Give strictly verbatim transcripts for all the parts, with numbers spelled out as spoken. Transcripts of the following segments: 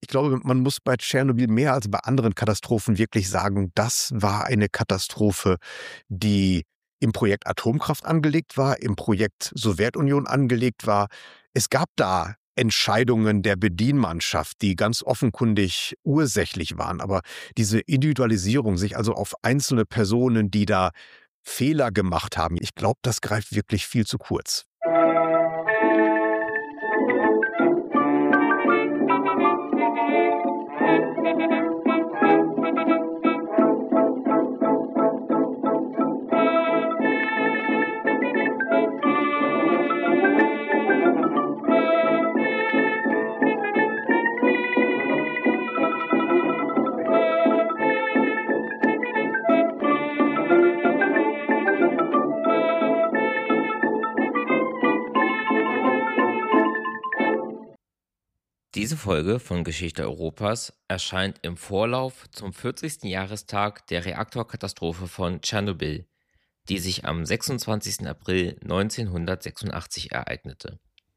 glaube, man muss bei Tschernobyl mehr als bei anderen Katastrophen wirklich sagen, das war eine Katastrophe, die im Projekt Atomkraft angelegt war, im Projekt Sowjetunion angelegt war. Es gab da Entscheidungen der Bedienmannschaft, die ganz offenkundig ursächlich waren. Aber diese Individualisierung, sich also auf einzelne Personen, die da Fehler gemacht haben, ich glaube, das greift wirklich viel zu kurz. Diese Folge von Geschichte Europas erscheint im Vorlauf zum vierzigsten Jahrestag der Reaktorkatastrophe von Tschernobyl, die sich am sechsundzwanzigsten April neunzehnhundertsechsundachtzig ereignete.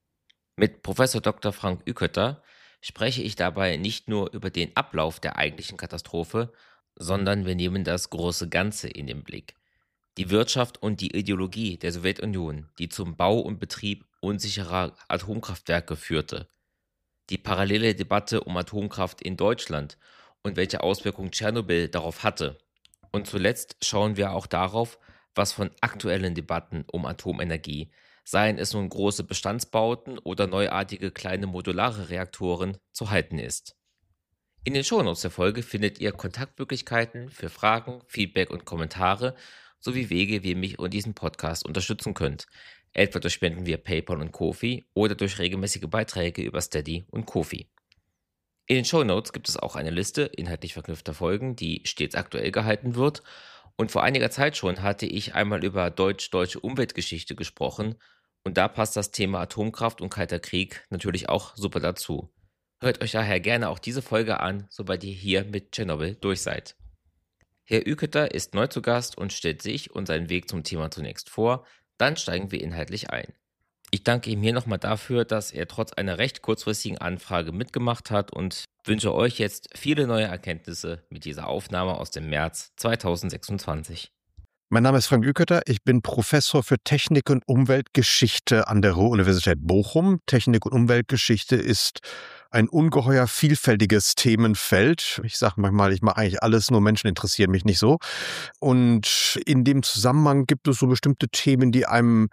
Mit Professor Doktor Frank Ükötter spreche ich dabei nicht nur über den Ablauf der eigentlichen Katastrophe, sondern wir nehmen das große Ganze in den Blick. Die Wirtschaft und die Ideologie der Sowjetunion, die zum Bau und Betrieb unsicherer Atomkraftwerke führte. Die parallele Debatte um Atomkraft in Deutschland und welche Auswirkungen Tschernobyl darauf hatte. Und zuletzt schauen wir auch darauf, was von aktuellen Debatten um Atomenergie, seien es nun große Bestandsbauten oder neuartige kleine modulare Reaktoren, zu halten ist. In den Shownotes der Folge findet ihr Kontaktmöglichkeiten für Fragen, Feedback und Kommentare sowie Wege, wie ihr mich und diesen Podcast unterstützen könnt. Etwa durch Spenden via PayPal und Ko-fi oder durch regelmäßige Beiträge über Steady und Ko-fi. In den Shownotes gibt es auch eine Liste inhaltlich verknüpfter Folgen, die stets aktuell gehalten wird. Und vor einiger Zeit schon hatte ich einmal über deutsch-deutsche Umweltgeschichte gesprochen. Und da passt das Thema Atomkraft und Kalter Krieg natürlich auch super dazu. Hört euch daher gerne auch diese Folge an, sobald ihr hier mit Tschernobyl durch seid. Herr Ükötter ist neu zu Gast und stellt sich und seinen Weg zum Thema zunächst vor. Dann steigen wir inhaltlich ein. Ich danke ihm hier nochmal dafür, dass er trotz einer recht kurzfristigen Anfrage mitgemacht hat und wünsche euch jetzt viele neue Erkenntnisse mit dieser Aufnahme aus dem März zweitausendsechsundzwanzig. Mein Name ist Frank Ükötter, ich bin Professor für Technik und Umweltgeschichte an der Ruhr-Universität Bochum. Technik und Umweltgeschichte ist ein ungeheuer vielfältiges Themenfeld. Ich sage manchmal, ich mache eigentlich alles, nur Menschen interessieren mich nicht so. Und in dem Zusammenhang gibt es so bestimmte Themen, die einem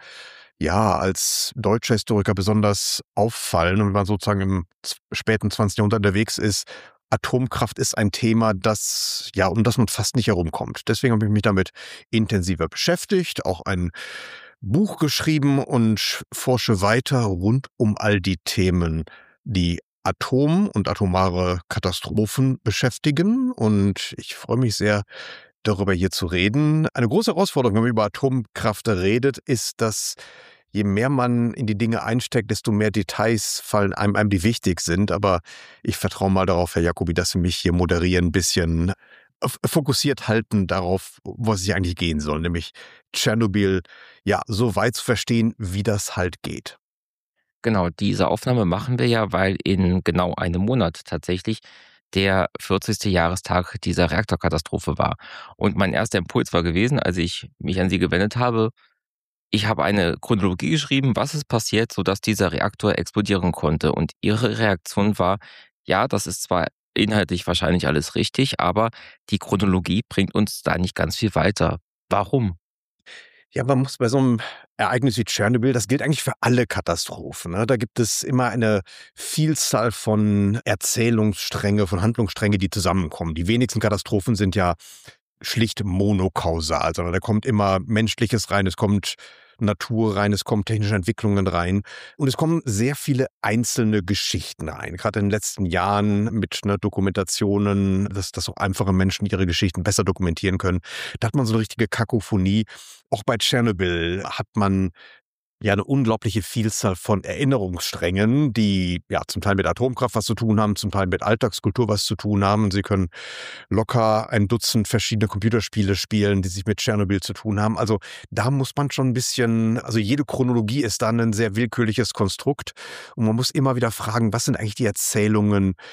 ja als deutscher Historiker besonders auffallen. Und wenn man sozusagen im späten zwanzigsten Jahrhundert unterwegs ist, Atomkraft ist ein Thema, das, ja, um das man fast nicht herumkommt. Deswegen habe ich mich damit intensiver beschäftigt, auch ein Buch geschrieben und forsche weiter rund um all die Themen, die Atom und atomare Katastrophen beschäftigen. Und ich freue mich sehr, darüber hier zu reden. Eine große Herausforderung, wenn man über Atomkraft redet, ist, dass je mehr man in die Dinge einsteckt, desto mehr Details fallen einem, einem die wichtig sind. Aber ich vertraue mal darauf, Herr Jacobi, dass Sie mich hier moderieren, ein bisschen fokussiert halten darauf, wo es sich eigentlich gehen soll. Nämlich Tschernobyl, ja, so weit zu verstehen, wie das halt geht. Genau, diese Aufnahme machen wir ja, weil in genau einem Monat tatsächlich der vierzigste Jahrestag dieser Reaktorkatastrophe war. Und mein erster Impuls war gewesen, als ich mich an Sie gewendet habe, ich habe eine Chronologie geschrieben, was ist passiert, sodass dieser Reaktor explodieren konnte. Und Ihre Reaktion war, ja, das ist zwar inhaltlich wahrscheinlich alles richtig, aber die Chronologie bringt uns da nicht ganz viel weiter. Warum? Ja, man muss bei so einem Ereignis wie Tschernobyl, das gilt eigentlich für alle Katastrophen, ne? Da gibt es immer eine Vielzahl von Erzählungsstränge, von Handlungsstränge, die zusammenkommen. Die wenigsten Katastrophen sind ja schlicht monokausal, sondern da kommt immer Menschliches rein, es kommt Natur rein, es kommen technische Entwicklungen rein und es kommen sehr viele einzelne Geschichten rein. Gerade in den letzten Jahren mit ne, Dokumentationen, dass, dass auch einfache Menschen ihre Geschichten besser dokumentieren können. Da hat man so eine richtige Kakophonie. Auch bei Tschernobyl hat man ja eine unglaubliche Vielzahl von Erinnerungssträngen, die ja zum Teil mit Atomkraft was zu tun haben, zum Teil mit Alltagskultur was zu tun haben. Sie können locker ein Dutzend verschiedene Computerspiele spielen, die sich mit Tschernobyl zu tun haben. Also da muss man schon ein bisschen, also jede Chronologie ist dann ein sehr willkürliches Konstrukt und man muss immer wieder fragen, was sind eigentlich die Erzählungen,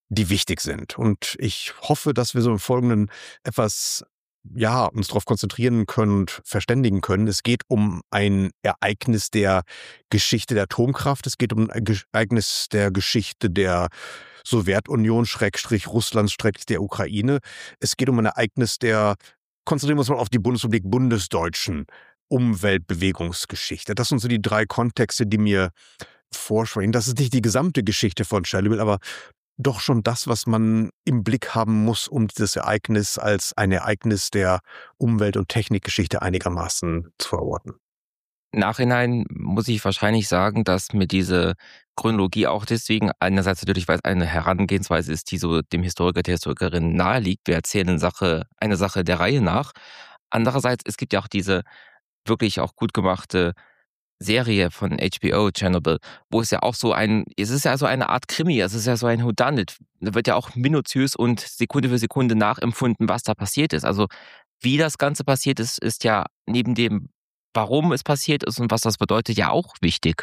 die wichtig sind. Und ich hoffe, dass wir so im Folgenden etwas, ja, uns darauf konzentrieren können und verständigen können. Es geht um ein Ereignis der Geschichte der Atomkraft. Es geht um ein Ereignis der Geschichte der Sowjetunion, Schrägstrich Russlands, Schrägstrich der Ukraine. Es geht um ein Ereignis der, konzentrieren wir uns mal auf die Bundesrepublik bundesdeutschen Umweltbewegungsgeschichte. Das sind so die drei Kontexte, die mir vorschwingen. Das ist nicht die gesamte Geschichte von Tschernobyl, aber doch schon das, was man im Blick haben muss, um dieses Ereignis als ein Ereignis der Umwelt- und Technikgeschichte einigermaßen zu verorten. Im Nachhinein muss ich wahrscheinlich sagen, dass mir diese Chronologie auch deswegen einerseits natürlich, weil es eine Herangehensweise ist, die so dem Historiker, der Historikerin nahe liegt. Wir erzählen eine Sache, eine Sache der Reihe nach. Andererseits, es gibt ja auch diese wirklich auch gut gemachte Serie von H B O, Chernobyl, wo es ja auch so ein, es ist ja so eine Art Krimi, es ist ja so ein Whodunit. Da wird ja auch minutiös und Sekunde für Sekunde nachempfunden, was da passiert ist. Also wie das Ganze passiert ist, ist ja neben dem, warum es passiert ist und was das bedeutet, ja auch wichtig.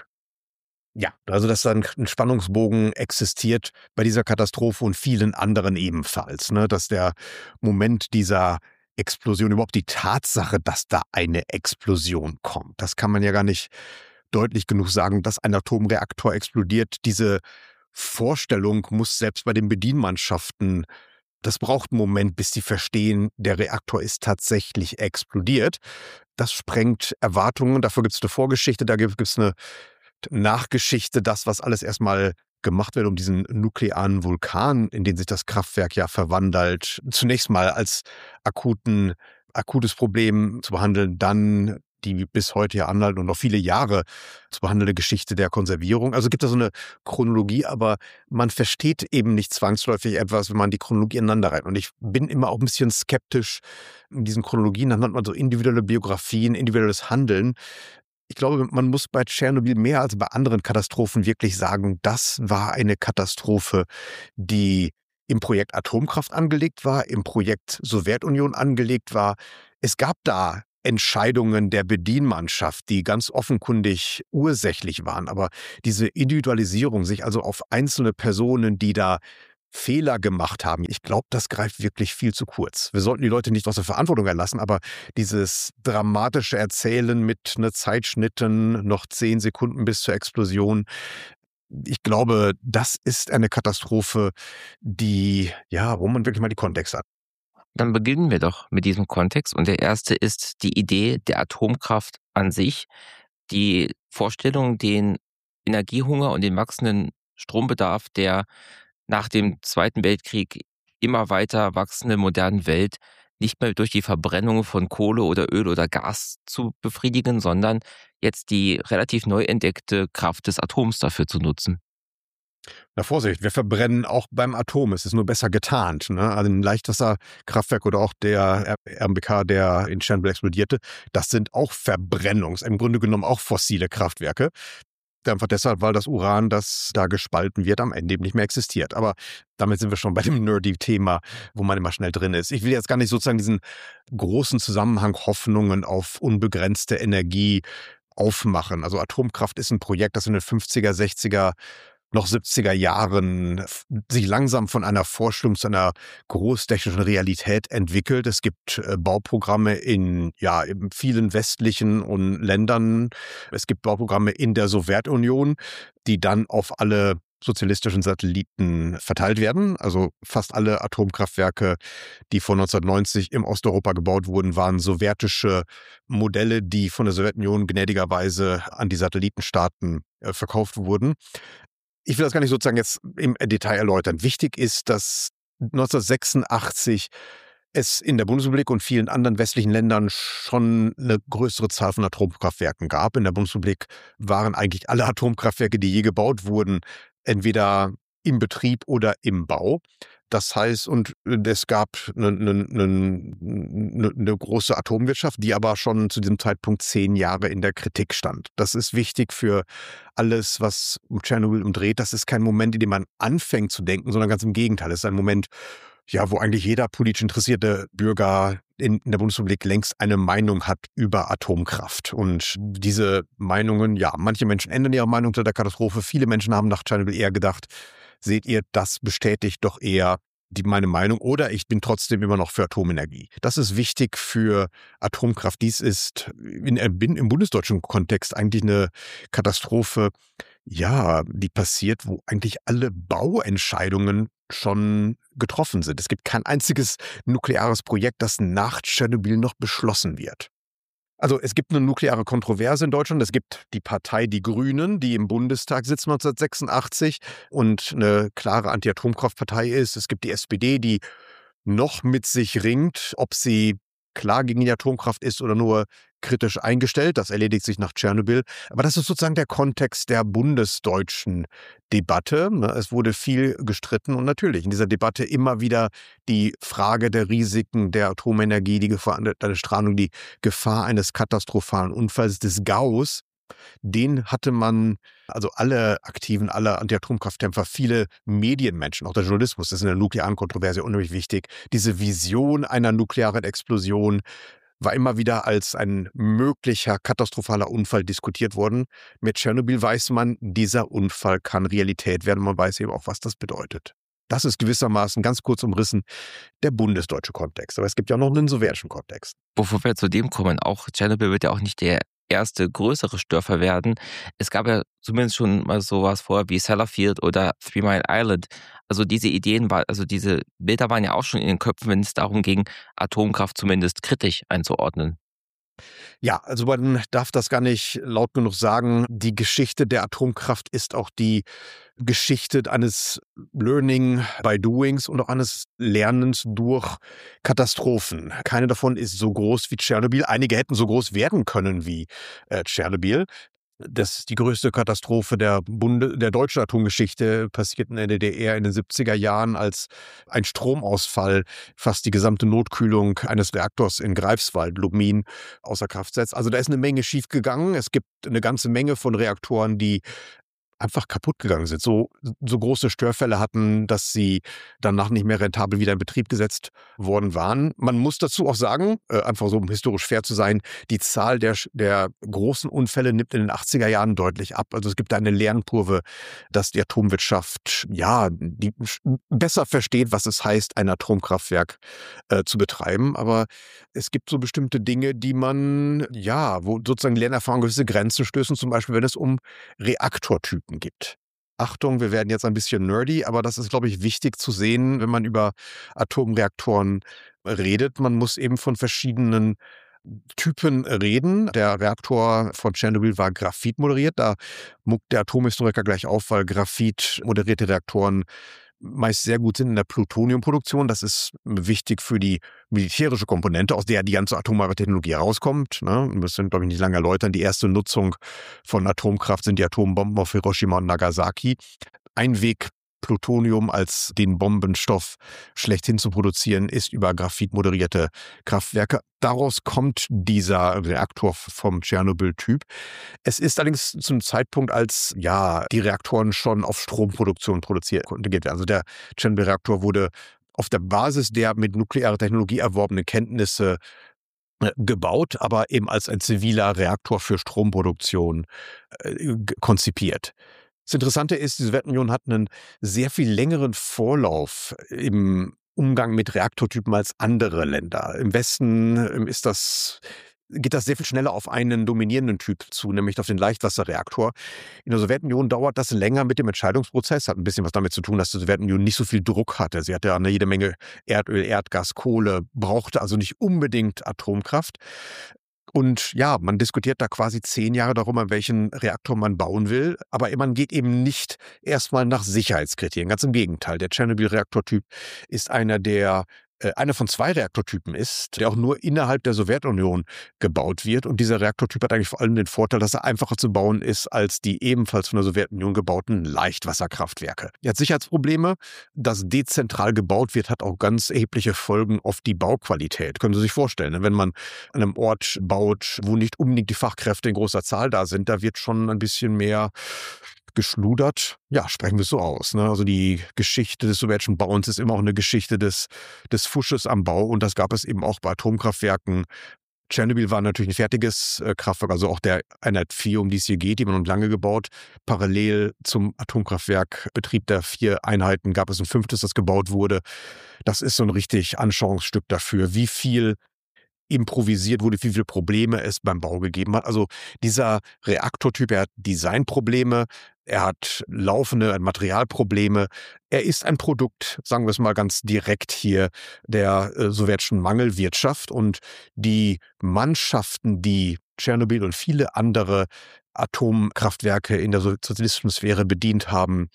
Ja, also dass da ein Spannungsbogen existiert bei dieser Katastrophe und vielen anderen ebenfalls, ne? Dass der Moment dieser Explosion, überhaupt die Tatsache, dass da eine Explosion kommt. Das kann man ja gar nicht deutlich genug sagen, dass ein Atomreaktor explodiert. Diese Vorstellung muss selbst bei den Bedienmannschaften, das braucht einen Moment, bis sie verstehen, der Reaktor ist tatsächlich explodiert. Das sprengt Erwartungen. Dafür gibt es eine Vorgeschichte, da gibt es eine Nachgeschichte, das, was alles erstmal gemacht wird, um diesen nuklearen Vulkan, in den sich das Kraftwerk ja verwandelt, zunächst mal als akuten, akutes Problem zu behandeln, dann die bis heute ja anhalten und noch viele Jahre zu behandelnde Geschichte der Konservierung. Also gibt es so eine Chronologie, aber man versteht eben nicht zwangsläufig etwas, wenn man die Chronologie ineinander reiht. Und ich bin immer auch ein bisschen skeptisch in diesen Chronologien. Dann hat man so individuelle Biografien, individuelles Handeln. Ich glaube, man muss bei Tschernobyl mehr als bei anderen Katastrophen wirklich sagen, das war eine Katastrophe, die im Projekt Atomkraft angelegt war, im Projekt Sowjetunion angelegt war. Es gab da Entscheidungen der Bedienmannschaft, die ganz offenkundig ursächlich waren. Aber diese Individualisierung, sich also auf einzelne Personen, die da Fehler gemacht haben, ich glaube, das greift wirklich viel zu kurz. Wir sollten die Leute nicht aus der Verantwortung erlassen, aber dieses dramatische Erzählen mit ne Zeitschnitten, noch zehn Sekunden bis zur Explosion, ich glaube, das ist eine Katastrophe, die, ja, wo man wirklich mal die Kontexte hat. Dann beginnen wir doch mit diesem Kontext. Und der erste ist die Idee der Atomkraft an sich. Die Vorstellung, den Energiehunger und den wachsenden Strombedarf der nach dem Zweiten Weltkrieg immer weiter wachsenden modernen Welt nicht mehr durch die Verbrennung von Kohle oder Öl oder Gas zu befriedigen, sondern jetzt die relativ neu entdeckte Kraft des Atoms dafür zu nutzen. Na Vorsicht, wir verbrennen auch beim Atom. Es ist nur besser getarnt. Ne? Also ein Leichtwasserkraftwerk oder auch der R M B K, der in Tschernobyl explodierte, das sind auch Verbrennungs-, im Grunde genommen auch fossile Kraftwerke. Einfach deshalb, weil das Uran, das da gespalten wird, am Ende eben nicht mehr existiert. Aber damit sind wir schon bei dem nerdy-Thema, wo man immer schnell drin ist. Ich will jetzt gar nicht sozusagen diesen großen Zusammenhang Hoffnungen auf unbegrenzte Energie aufmachen. Also Atomkraft ist ein Projekt, das in den fünfziger, sechziger, noch siebziger Jahren sich langsam von einer Vorstellung zu einer großtechnischen Realität entwickelt. Es gibt äh, Bauprogramme in, ja, in vielen westlichen und Ländern. Es gibt Bauprogramme in der Sowjetunion, die dann auf alle sozialistischen Satelliten verteilt werden. Also fast alle Atomkraftwerke, die vor neunzehnhundertneunzig im Osteuropa gebaut wurden, waren sowjetische Modelle, die von der Sowjetunion gnädigerweise an die Satellitenstaaten äh, verkauft wurden. Ich will das gar nicht sozusagen jetzt im Detail erläutern. Wichtig ist, dass neunzehnhundertsechsundachtzig es in der Bundesrepublik und vielen anderen westlichen Ländern schon eine größere Zahl von Atomkraftwerken gab. In der Bundesrepublik waren eigentlich alle Atomkraftwerke, die je gebaut wurden, entweder im Betrieb oder im Bau. Das heißt, und es gab eine, eine, eine, eine große Atomwirtschaft, die aber schon zu diesem Zeitpunkt zehn Jahre in der Kritik stand. Das ist wichtig für alles, was um Tschernobyl umdreht. Das ist kein Moment, in dem man anfängt zu denken, sondern ganz im Gegenteil. Es ist ein Moment, ja, wo eigentlich jeder politisch interessierte Bürger in, in der Bundesrepublik längst eine Meinung hat über Atomkraft. Und diese Meinungen, ja, manche Menschen ändern ihre Meinung zu der Katastrophe. Viele Menschen haben nach Tschernobyl eher gedacht, seht ihr, das bestätigt doch eher die, meine Meinung, oder ich bin trotzdem immer noch für Atomenergie. Das ist wichtig für Atomkraft. Dies ist in, in, im bundesdeutschen Kontext eigentlich eine Katastrophe, ja, die passiert, wo eigentlich alle Bauentscheidungen schon getroffen sind. Es gibt kein einziges nukleares Projekt, das nach Tschernobyl noch beschlossen wird. Also es gibt eine nukleare Kontroverse in Deutschland. Es gibt die Partei Die Grünen, die im Bundestag sitzt neunzehnhundertsechsundachtzig und eine klare Anti-Atomkraftpartei ist. Es gibt die S P D, die noch mit sich ringt, ob sie klar gegen die Atomkraft ist oder nur kritisch eingestellt. Das erledigt sich nach Tschernobyl. Aber das ist sozusagen der Kontext der bundesdeutschen Debatte. Es wurde viel gestritten und natürlich in dieser Debatte immer wieder die Frage der Risiken der Atomenergie, die Gefahr der Strahlung, die Gefahr eines katastrophalen Unfalls, des Gaus. Den hatte man, also alle Aktiven, alle Anti-Atomkraftkämpfer, viele Medienmenschen, auch der Journalismus, das ist in der nuklearen Kontroverse unheimlich wichtig. Diese Vision einer nuklearen Explosion war immer wieder als ein möglicher katastrophaler Unfall diskutiert worden. Mit Tschernobyl weiß man, dieser Unfall kann Realität werden. Man weiß eben auch, was das bedeutet. Das ist gewissermaßen, ganz kurz umrissen, der bundesdeutsche Kontext. Aber es gibt ja noch einen sowjetischen Kontext. Bevor wir zu dem kommen, auch Tschernobyl wird ja auch nicht der erste größere Störfall werden. Es gab ja zumindest schon mal sowas vorher wie Sellafield oder Three Mile Island. Also diese Ideen, war, also diese Bilder waren ja auch schon in den Köpfen, wenn es darum ging, Atomkraft zumindest kritisch einzuordnen. Ja, also man darf das gar nicht laut genug sagen. Die Geschichte der Atomkraft ist auch die Geschichte eines Learning by Doings und auch eines Lernens durch Katastrophen. Keine davon ist so groß wie Tschernobyl. Einige hätten so groß werden können wie äh, Tschernobyl. Das ist die größte Katastrophe der, Bunde, der deutschen Atomgeschichte, passiert in der D D R in den siebziger Jahren, als ein Stromausfall fast die gesamte Notkühlung eines Reaktors in Greifswald, Lubmin, außer Kraft setzt. Also da ist eine Menge schiefgegangen. Es gibt eine ganze Menge von Reaktoren, die einfach kaputt gegangen sind, so, so große Störfälle hatten, dass sie danach nicht mehr rentabel wieder in Betrieb gesetzt worden waren. Man muss dazu auch sagen, äh, einfach so um historisch fair zu sein, die Zahl der, der großen Unfälle nimmt in den achtziger Jahren deutlich ab. Also es gibt da eine Lernkurve, dass die Atomwirtschaft ja die besser versteht, was es heißt, ein Atomkraftwerk äh, zu betreiben. Aber es gibt so bestimmte Dinge, die man, ja, wo sozusagen Lernerfahrung gewisse Grenzen stößen, zum Beispiel, wenn es um Reaktortypen gibt. Achtung, wir werden jetzt ein bisschen nerdy, aber das ist, glaube ich, wichtig zu sehen, wenn man über Atomreaktoren redet. Man muss eben von verschiedenen Typen reden. Der Reaktor von Tschernobyl war Graphit moderiert. Da muckt der Atomhistoriker gleich auf, weil Graphit moderierte Reaktoren meist sehr gut sind in der Plutoniumproduktion. Das ist wichtig für die militärische Komponente, aus der die ganze atomare Technologie herauskommt. Ne? Wir müssen, glaube ich, nicht lange erläutern. Die erste Nutzung von Atomkraft sind die Atombomben auf Hiroshima und Nagasaki. Ein Weg, Plutonium als den Bombenstoff schlechthin zu produzieren, ist über Graphit moderierte Kraftwerke. Daraus kommt dieser Reaktor vom Tschernobyl-Typ. Es ist allerdings zum Zeitpunkt, als ja die Reaktoren schon auf Stromproduktion produziert werden. Also der Tschernobyl-Reaktor wurde auf der Basis der mit nuklearer Technologie erworbenen Kenntnisse gebaut, aber eben als ein ziviler Reaktor für Stromproduktion äh, konzipiert. Das Interessante ist, die Sowjetunion hat einen sehr viel längeren Vorlauf im Umgang mit Reaktortypen als andere Länder. Im Westen ist das, geht das sehr viel schneller auf einen dominierenden Typ zu, nämlich auf den Leichtwasserreaktor. In der Sowjetunion dauert das länger mit dem Entscheidungsprozess, hat ein bisschen was damit zu tun, dass die Sowjetunion nicht so viel Druck hatte. Sie hatte eine jede Menge Erdöl, Erdgas, Kohle, brauchte also nicht unbedingt Atomkraft. Und ja, man diskutiert da quasi zehn Jahre darüber, welchen Reaktor man bauen will. Aber man geht eben nicht erstmal nach Sicherheitskriterien. Ganz im Gegenteil. Der Tschernobyl-Reaktortyp ist einer der äh, einer von zwei Reaktortypen ist, der auch nur innerhalb der Sowjetunion gebaut wird. Und dieser Reaktortyp hat eigentlich vor allem den Vorteil, dass er einfacher zu bauen ist als die ebenfalls von der Sowjetunion gebauten Leichtwasserkraftwerke. Er hat Sicherheitsprobleme. Dass dezentral gebaut wird, hat auch ganz erhebliche Folgen auf die Bauqualität. Können Sie sich vorstellen, wenn man an einem Ort baut, wo nicht unbedingt die Fachkräfte in großer Zahl da sind, da wird schon ein bisschen mehr geschludert. Ja, sprechen wir es so aus. Ne? Also die Geschichte des sowjetischen Bauens ist immer auch eine Geschichte des, des Fusches am Bau und das gab es eben auch bei Atomkraftwerken. Tschernobyl war natürlich ein fertiges äh, Kraftwerk, also auch der Einheit vier, um die es hier geht, die man noch lange gebaut. Parallel zum Atomkraftwerkbetrieb der vier Einheiten gab es ein fünftes, das gebaut wurde. Das ist so ein richtig Anschauungsstück dafür, wie viel improvisiert wurde, wie viele Probleme es beim Bau gegeben hat. Also dieser Reaktortyp, er hat Designprobleme, er hat laufende er hat Materialprobleme. Er ist ein Produkt, sagen wir es mal ganz direkt hier, der äh, sowjetischen Mangelwirtschaft. Und die Mannschaften, die Tschernobyl und viele andere Atomkraftwerke in der sozialistischen Sphäre bedient haben,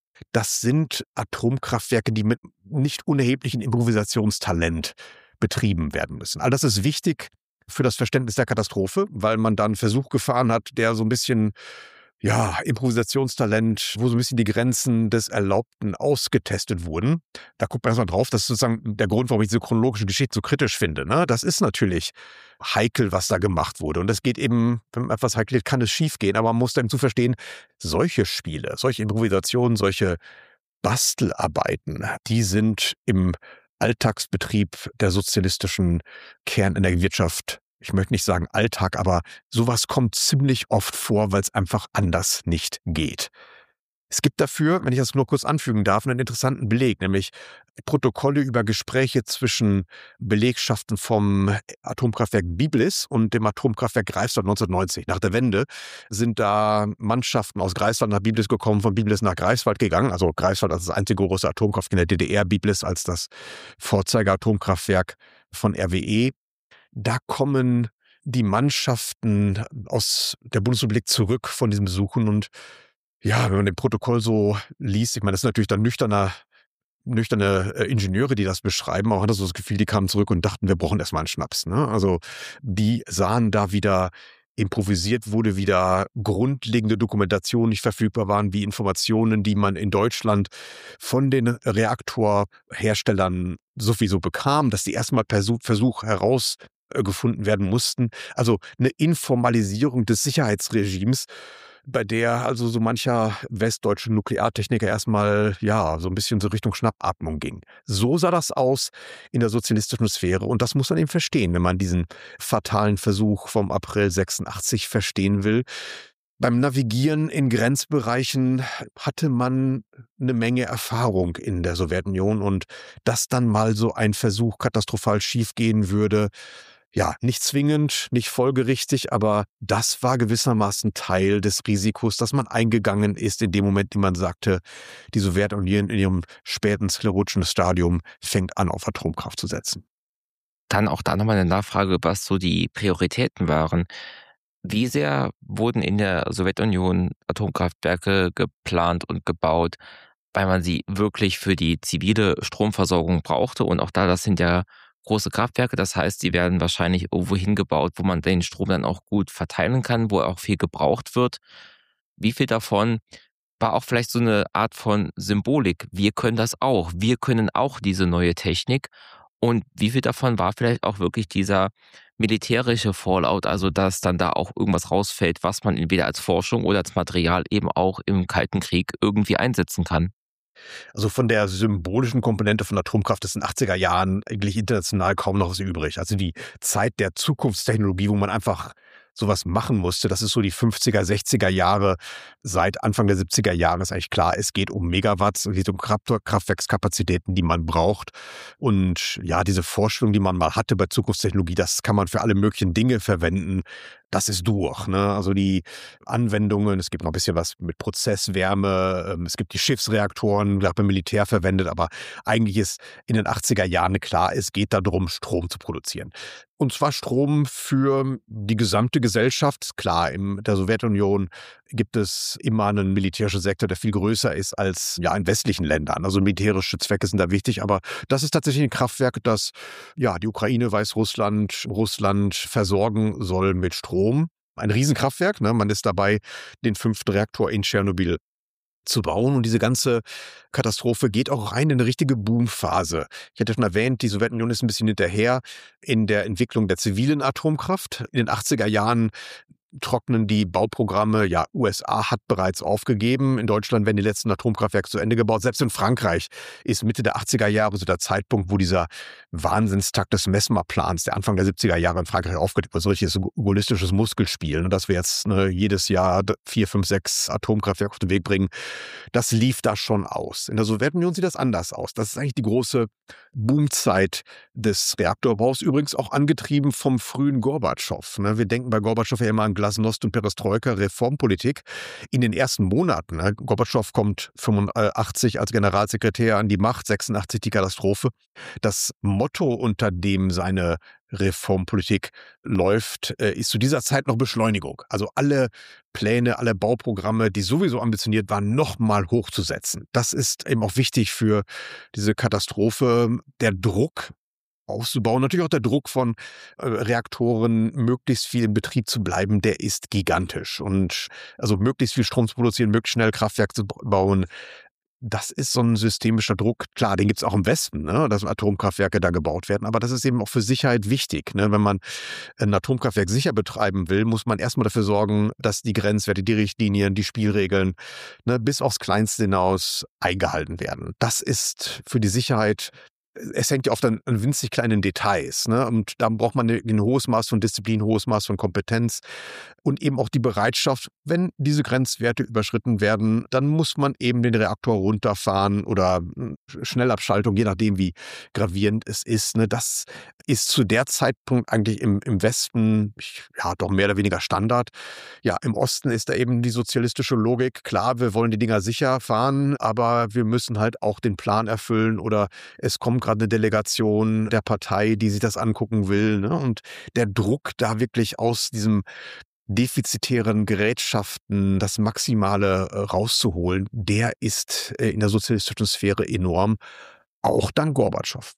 das sind Atomkraftwerke, die mit nicht unerheblichem Improvisationstalent betrieben werden müssen. All das ist wichtig für das Verständnis der Katastrophe, weil man dann einen Versuch gefahren hat, der so ein bisschen, ja, Improvisationstalent, wo so ein bisschen die Grenzen des Erlaubten ausgetestet wurden. Da guckt man erstmal drauf. Das ist sozusagen der Grund, warum ich diese chronologische Geschichte so kritisch finde. Ne? Das ist natürlich heikel, was da gemacht wurde. Und das geht eben, wenn man etwas heikel ist, kann es schief gehen. Aber man muss dann zu verstehen, solche Spiele, solche Improvisationen, solche Bastelarbeiten, die sind im Alltagsbetrieb der sozialistischen Kernenergiewirtschaft, ich möchte nicht sagen Alltag, aber sowas kommt ziemlich oft vor, weil es einfach anders nicht geht. Es gibt dafür, wenn ich das nur kurz anfügen darf, einen interessanten Beleg, nämlich Protokolle über Gespräche zwischen Belegschaften vom Atomkraftwerk Biblis und dem Atomkraftwerk Greifswald neunzehnhundertneunzig. Nach der Wende sind da Mannschaften aus Greifswald nach Biblis gekommen, von Biblis nach Greifswald gegangen. Also Greifswald als das einzige große Atomkraftwerk in der D D R, Biblis als das Vorzeigeatomkraftwerk von R W E. Da kommen die Mannschaften aus der Bundesrepublik zurück von diesem Besuchen und ja, wenn man den Protokoll so liest, ich meine, das sind natürlich dann nüchterner, nüchterne äh, Ingenieure, die das beschreiben, aber man hat so das Gefühl, die kamen zurück und dachten, wir brauchen erstmal einen Schnaps. Ne? Also die sahen da wieder, improvisiert wurde, wieder grundlegende Dokumentationen nicht verfügbar waren, wie Informationen, die man in Deutschland von den Reaktorherstellern sowieso bekam, dass die erstmal per Versuch herausgefunden werden mussten. Also eine Informalisierung des Sicherheitsregimes, bei der also so mancher westdeutsche Nukleartechniker erstmal, ja, so ein bisschen so Richtung Schnappatmung ging. So sah das aus in der sozialistischen Sphäre und das muss man eben verstehen, wenn man diesen fatalen Versuch vom April sechsundachtzig verstehen will. Beim Navigieren in Grenzbereichen hatte man eine Menge Erfahrung in der Sowjetunion und dass dann mal so ein Versuch katastrophal schiefgehen würde, ja, nicht zwingend, nicht folgerichtig, aber das war gewissermaßen Teil des Risikos, das man eingegangen ist in dem Moment, in dem man sagte, die Sowjetunion in ihrem späten sklerotischen Stadium fängt an, auf Atomkraft zu setzen. Dann auch da nochmal eine Nachfrage, was so die Prioritäten waren. Wie sehr wurden in der Sowjetunion Atomkraftwerke geplant und gebaut, weil man sie wirklich für die zivile Stromversorgung brauchte? Und auch da, das sind ja große Kraftwerke, das heißt, die werden wahrscheinlich irgendwo hingebaut, wo man den Strom dann auch gut verteilen kann, wo auch viel gebraucht wird. Wie viel davon war auch vielleicht so eine Art von Symbolik? Wir können das auch, wir können auch diese neue Technik. Und wie viel davon war vielleicht auch wirklich dieser militärische Fallout, also dass dann da auch irgendwas rausfällt, was man entweder als Forschung oder als Material eben auch im Kalten Krieg irgendwie einsetzen kann? Also von der symbolischen Komponente von Atomkraft ist in den achtziger Jahren eigentlich international kaum noch was übrig. Also die Zeit der Zukunftstechnologie, wo man einfach sowas machen musste, das ist so die fünfziger, sechziger Jahre. Seit Anfang der siebziger Jahre ist eigentlich klar, es geht um Megawatts, es geht um Kraftwerkskapazitäten, die man braucht. Und ja, diese Vorstellung, die man mal hatte bei Zukunftstechnologie, das kann man für alle möglichen Dinge verwenden. Das ist durch. Ne? Also die Anwendungen, es gibt noch ein bisschen was mit Prozesswärme, es gibt die Schiffsreaktoren, wird beim Militär verwendet, aber eigentlich ist in den achtziger Jahren klar, es geht darum, Strom zu produzieren. Und zwar Strom für die gesamte Gesellschaft. Klar, in der Sowjetunion gibt es immer einen militärischen Sektor, der viel größer ist als ja in westlichen Ländern. Also militärische Zwecke sind da wichtig, aber das ist tatsächlich ein Kraftwerk, das ja die Ukraine, Weißrussland, Russland versorgen soll mit Strom. Ein Riesenkraftwerk, ne? Man ist dabei, den fünften Reaktor in Tschernobyl zu bauen. Und diese ganze Katastrophe geht auch rein in eine richtige Boomphase. Ich hatte schon erwähnt, die Sowjetunion ist ein bisschen hinterher in der Entwicklung der zivilen Atomkraft. In den achtziger Jahren trocknen die Bauprogramme. Ja, U S A hat bereits aufgegeben. In Deutschland werden die letzten Atomkraftwerke zu Ende gebaut. Selbst in Frankreich ist Mitte der achtziger Jahre so der Zeitpunkt, wo dieser Wahnsinnstakt des Messmer-Plans, der Anfang der siebziger Jahre in Frankreich aufgeht, so ein richtiges gaullistisches Muskelspiel, ne, dass wir jetzt ne, jedes Jahr vier, fünf, sechs Atomkraftwerke auf den Weg bringen. Das lief da schon aus. In der Sowjetunion sieht das anders aus. Das ist eigentlich die große Boomzeit des Reaktorbaus, übrigens auch angetrieben vom frühen Gorbatschow. Ne, wir denken bei Gorbatschow ja immer an Glasnost und Perestroika, Reformpolitik. In den ersten Monaten, ne, Gorbatschow kommt fünfundachtzig als Generalsekretär an die Macht, sechsundachtzig die Katastrophe. Das Motto, unter dem seine Reformpolitik läuft, ist zu dieser Zeit noch Beschleunigung. Also alle Pläne, alle Bauprogramme, die sowieso ambitioniert waren, nochmal hochzusetzen. Das ist eben auch wichtig für diese Katastrophe. Der Druck auszubauen, natürlich auch der Druck von äh, Reaktoren, möglichst viel in Betrieb zu bleiben, der ist gigantisch. Und also möglichst viel Strom zu produzieren, möglichst schnell Kraftwerke zu bauen, das ist so ein systemischer Druck. Klar, den gibt es auch im Westen, ne, dass Atomkraftwerke da gebaut werden, aber das ist eben auch für Sicherheit wichtig. Ne? Wenn man ein Atomkraftwerk sicher betreiben will, muss man erstmal dafür sorgen, dass die Grenzwerte, die Richtlinien, die Spielregeln ne, bis aufs Kleinste hinaus eingehalten werden. Das ist für die Sicherheit. Es hängt ja oft an, an winzig kleinen Details. Ne? Und da braucht man ein hohes Maß von Disziplin, hohes Maß von Kompetenz und eben auch die Bereitschaft, wenn diese Grenzwerte überschritten werden, dann muss man eben den Reaktor runterfahren oder Schnellabschaltung, je nachdem, wie gravierend es ist. Ne? Das ist zu der Zeitpunkt eigentlich im, im Westen ja doch mehr oder weniger Standard. Ja, im Osten ist da eben die sozialistische Logik. Klar, wir wollen die Dinger sicher fahren, aber wir müssen halt auch den Plan erfüllen oder es kommt gerade eine Delegation der Partei, die sich das angucken will. Ne? Und der Druck, da wirklich aus diesem defizitären Gerätschaften das Maximale äh, rauszuholen, der ist äh, in der sozialistischen Sphäre enorm. Auch dank Gorbatschow.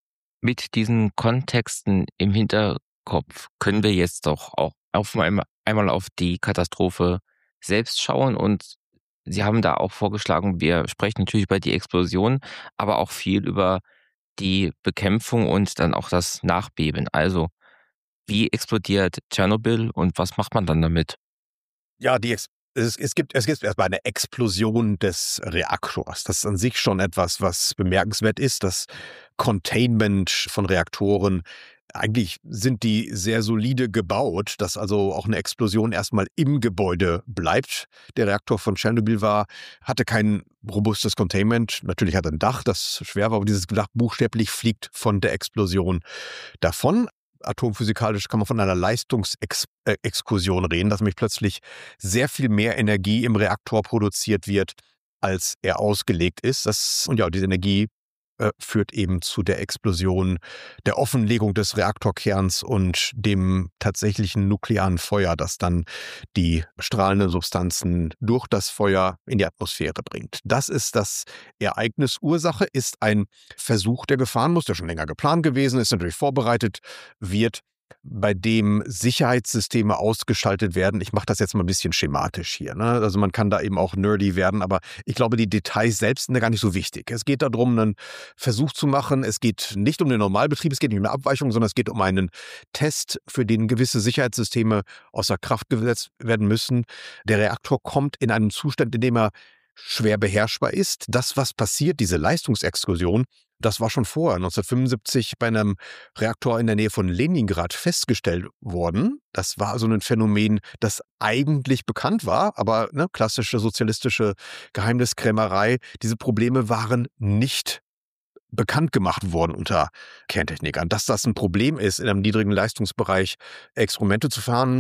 Mit diesen Kontexten im Hinterkopf können wir jetzt doch auch auf einmal, einmal auf die Katastrophe selbst schauen. Und Sie haben da auch vorgeschlagen, wir sprechen natürlich über die Explosion, aber auch viel über die Bekämpfung und dann auch das Nachbeben. Also, wie explodiert Tschernobyl und was macht man dann damit? Ja, die Ex es, es gibt es gibt erstmal eine Explosion des Reaktors. Das ist an sich schon etwas, was bemerkenswert ist. Das Containment von Reaktoren, eigentlich sind die sehr solide gebaut, dass also auch eine Explosion erstmal im Gebäude bleibt. Der Reaktor von Tschernobyl war, hatte kein robustes Containment. Natürlich hat er ein Dach, das schwer war, aber dieses Dach buchstäblich fliegt von der Explosion davon. Atomphysikalisch kann man von einer Leistungsexkursion reden, dass nämlich plötzlich sehr viel mehr Energie im Reaktor produziert wird, als er ausgelegt ist. Das, und ja, diese Energie äh, führt eben zu der Explosion, der Offenlegung des Reaktorkerns und dem tatsächlichen nuklearen Feuer, das dann die strahlenden Substanzen durch das Feuer in die Atmosphäre bringt. Das ist das Ereignis. Ursache ist ein Versuch, der gefahren muss, der schon länger geplant gewesen ist, natürlich vorbereitet wird, bei dem Sicherheitssysteme ausgeschaltet werden. Ich mache das jetzt mal ein bisschen schematisch hier. Ne? Also man kann da eben auch nerdy werden, aber ich glaube, die Details selbst sind gar nicht so wichtig. Es geht darum, einen Versuch zu machen. Es geht nicht um den Normalbetrieb, es geht nicht um eine Abweichung, sondern es geht um einen Test, für den gewisse Sicherheitssysteme außer Kraft gesetzt werden müssen. Der Reaktor kommt in einen Zustand, in dem er schwer beherrschbar ist. Das, was passiert, diese Leistungsexkursion, das war schon vorher, neunzehnhundertfünfundsiebzig, bei einem Reaktor in der Nähe von Leningrad festgestellt worden. Das war so ein Phänomen, das eigentlich bekannt war, aber ne, klassische sozialistische Geheimniskrämerei. Diese Probleme waren nicht bekannt gemacht worden unter Kerntechnikern. Dass das ein Problem ist, in einem niedrigen Leistungsbereich Experimente zu fahren,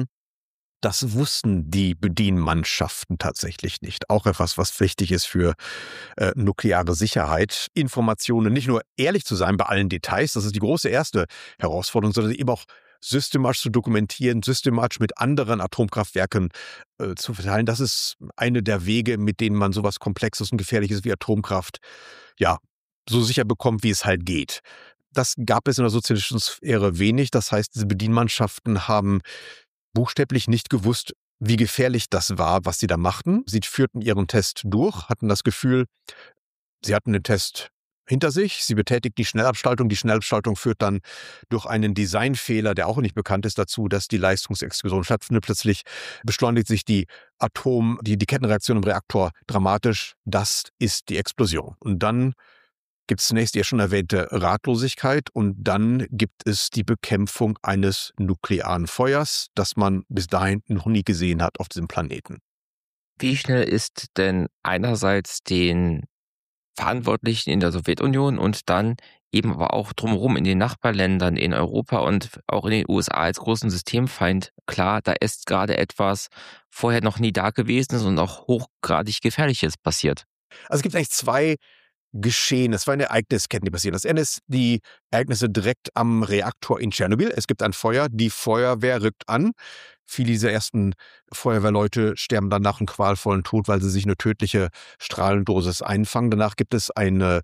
das wussten die Bedienmannschaften tatsächlich nicht. Auch etwas, was wichtig ist für äh, nukleare Sicherheit. Informationen, nicht nur ehrlich zu sein bei allen Details, das ist die große erste Herausforderung, sondern eben auch systematisch zu dokumentieren, systematisch mit anderen Atomkraftwerken äh, zu verteilen. Das ist eine der Wege, mit denen man sowas Komplexes und Gefährliches wie Atomkraft ja so sicher bekommt, wie es halt geht. Das gab es in der sozialistischen Sphäre wenig. Das heißt, diese Bedienmannschaften haben buchstäblich nicht gewusst, wie gefährlich das war, was sie da machten. Sie führten ihren Test durch, hatten das Gefühl, sie hatten den Test hinter sich. Sie betätigt die Schnellabschaltung. Die Schnellabschaltung führt dann durch einen Designfehler, der auch nicht bekannt ist, dazu, dass die Leistungsexplosion stattfindet. Plötzlich beschleunigt sich die Atom, die, die Kettenreaktion im Reaktor dramatisch. Das ist die Explosion. Und dann gibt es zunächst die ja schon erwähnte Ratlosigkeit und dann gibt es die Bekämpfung eines nuklearen Feuers, das man bis dahin noch nie gesehen hat auf diesem Planeten. Wie schnell ist denn einerseits den Verantwortlichen in der Sowjetunion und dann eben aber auch drumherum in den Nachbarländern in Europa und auch in den U S A als großen Systemfeind klar, da ist gerade etwas vorher noch nie da gewesen und auch hochgradig Gefährliches passiert? Also es gibt eigentlich zwei Geschehen. Es war eine Ereigniskette, die passiert. Das eine ist die Ereignisse direkt am Reaktor in Tschernobyl. Es gibt ein Feuer, die Feuerwehr rückt an. Viele dieser ersten Feuerwehrleute sterben dann nach einem qualvollen Tod, weil sie sich eine tödliche Strahlendosis einfangen. Danach gibt es eine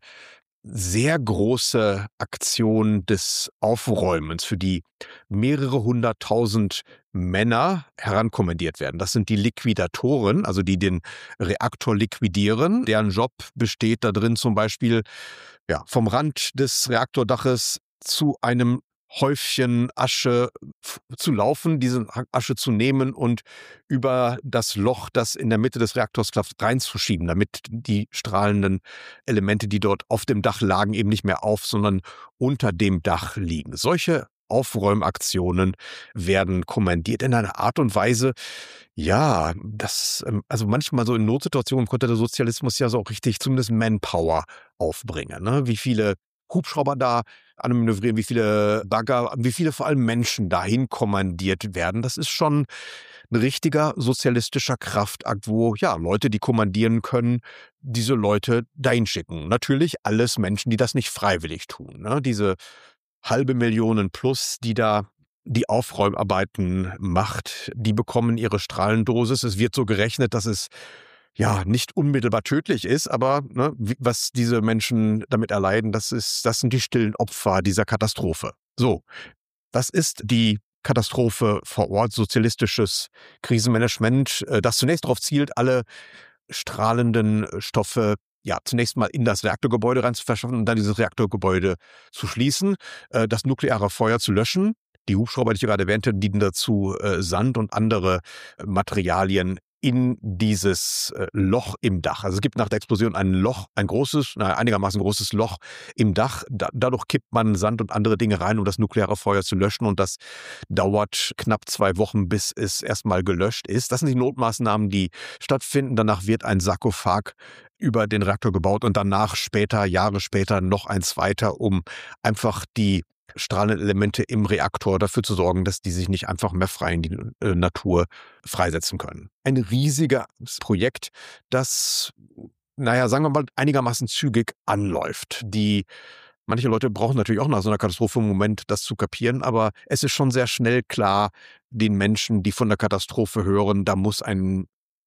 sehr große Aktion des Aufräumens, für die mehrere hunderttausend Männer herankommandiert werden. Das sind die Liquidatoren, also die den Reaktor liquidieren. Deren Job besteht darin, zum Beispiel ja, vom Rand des Reaktordaches zu einem Häufchen Asche zu laufen, diese Asche zu nehmen und über das Loch, das in der Mitte des Reaktors klafft, reinzuschieben, damit die strahlenden Elemente, die dort auf dem Dach lagen, eben nicht mehr auf, sondern unter dem Dach liegen. Solche Aufräumaktionen werden kommandiert in einer Art und Weise, ja, das, also manchmal so in Notsituationen konnte der Sozialismus ja so auch richtig zumindest Manpower aufbringen, ne? Wie viele Hubschrauber da anmanövrieren, wie viele Bagger, wie viele vor allem Menschen dahin kommandiert werden. Das ist schon ein richtiger sozialistischer Kraftakt, wo ja Leute, die kommandieren können, diese Leute dahin schicken. Natürlich alles Menschen, die das nicht freiwillig tun, ne? Diese halbe Million plus, die da die Aufräumarbeiten macht, die bekommen ihre Strahlendosis. Es wird so gerechnet, dass es ja nicht unmittelbar tödlich ist, aber ne, wie, was diese Menschen damit erleiden, das ist, das sind die stillen Opfer dieser Katastrophe. So, das ist die Katastrophe vor Ort, sozialistisches Krisenmanagement, das zunächst darauf zielt, alle strahlenden Stoffe ja, zunächst mal in das Reaktorgebäude rein zu verschaffen und dann dieses Reaktorgebäude zu schließen, das nukleare Feuer zu löschen. Die Hubschrauber, die ich gerade erwähnte, dienen dazu, Sand und andere Materialien in dieses äh, Loch im Dach. Also es gibt nach der Explosion ein Loch, ein großes, naja, einigermaßen großes Loch im Dach. Da, dadurch kippt man Sand und andere Dinge rein, um das nukleare Feuer zu löschen. Und das dauert knapp zwei Wochen, bis es erstmal gelöscht ist. Das sind die Notmaßnahmen, die stattfinden. Danach wird ein Sarkophag über den Reaktor gebaut und danach später, Jahre später, noch eins weiter, um einfach die strahlenden Elemente im Reaktor dafür zu sorgen, dass die sich nicht einfach mehr frei in die äh, Natur freisetzen können. Ein riesiges Projekt, das, naja, sagen wir mal, einigermaßen zügig anläuft. Die manche Leute brauchen natürlich auch nach so einer Katastrophe einen Moment, das zu kapieren, aber es ist schon sehr schnell klar, den Menschen, die von der Katastrophe hören, da muss ein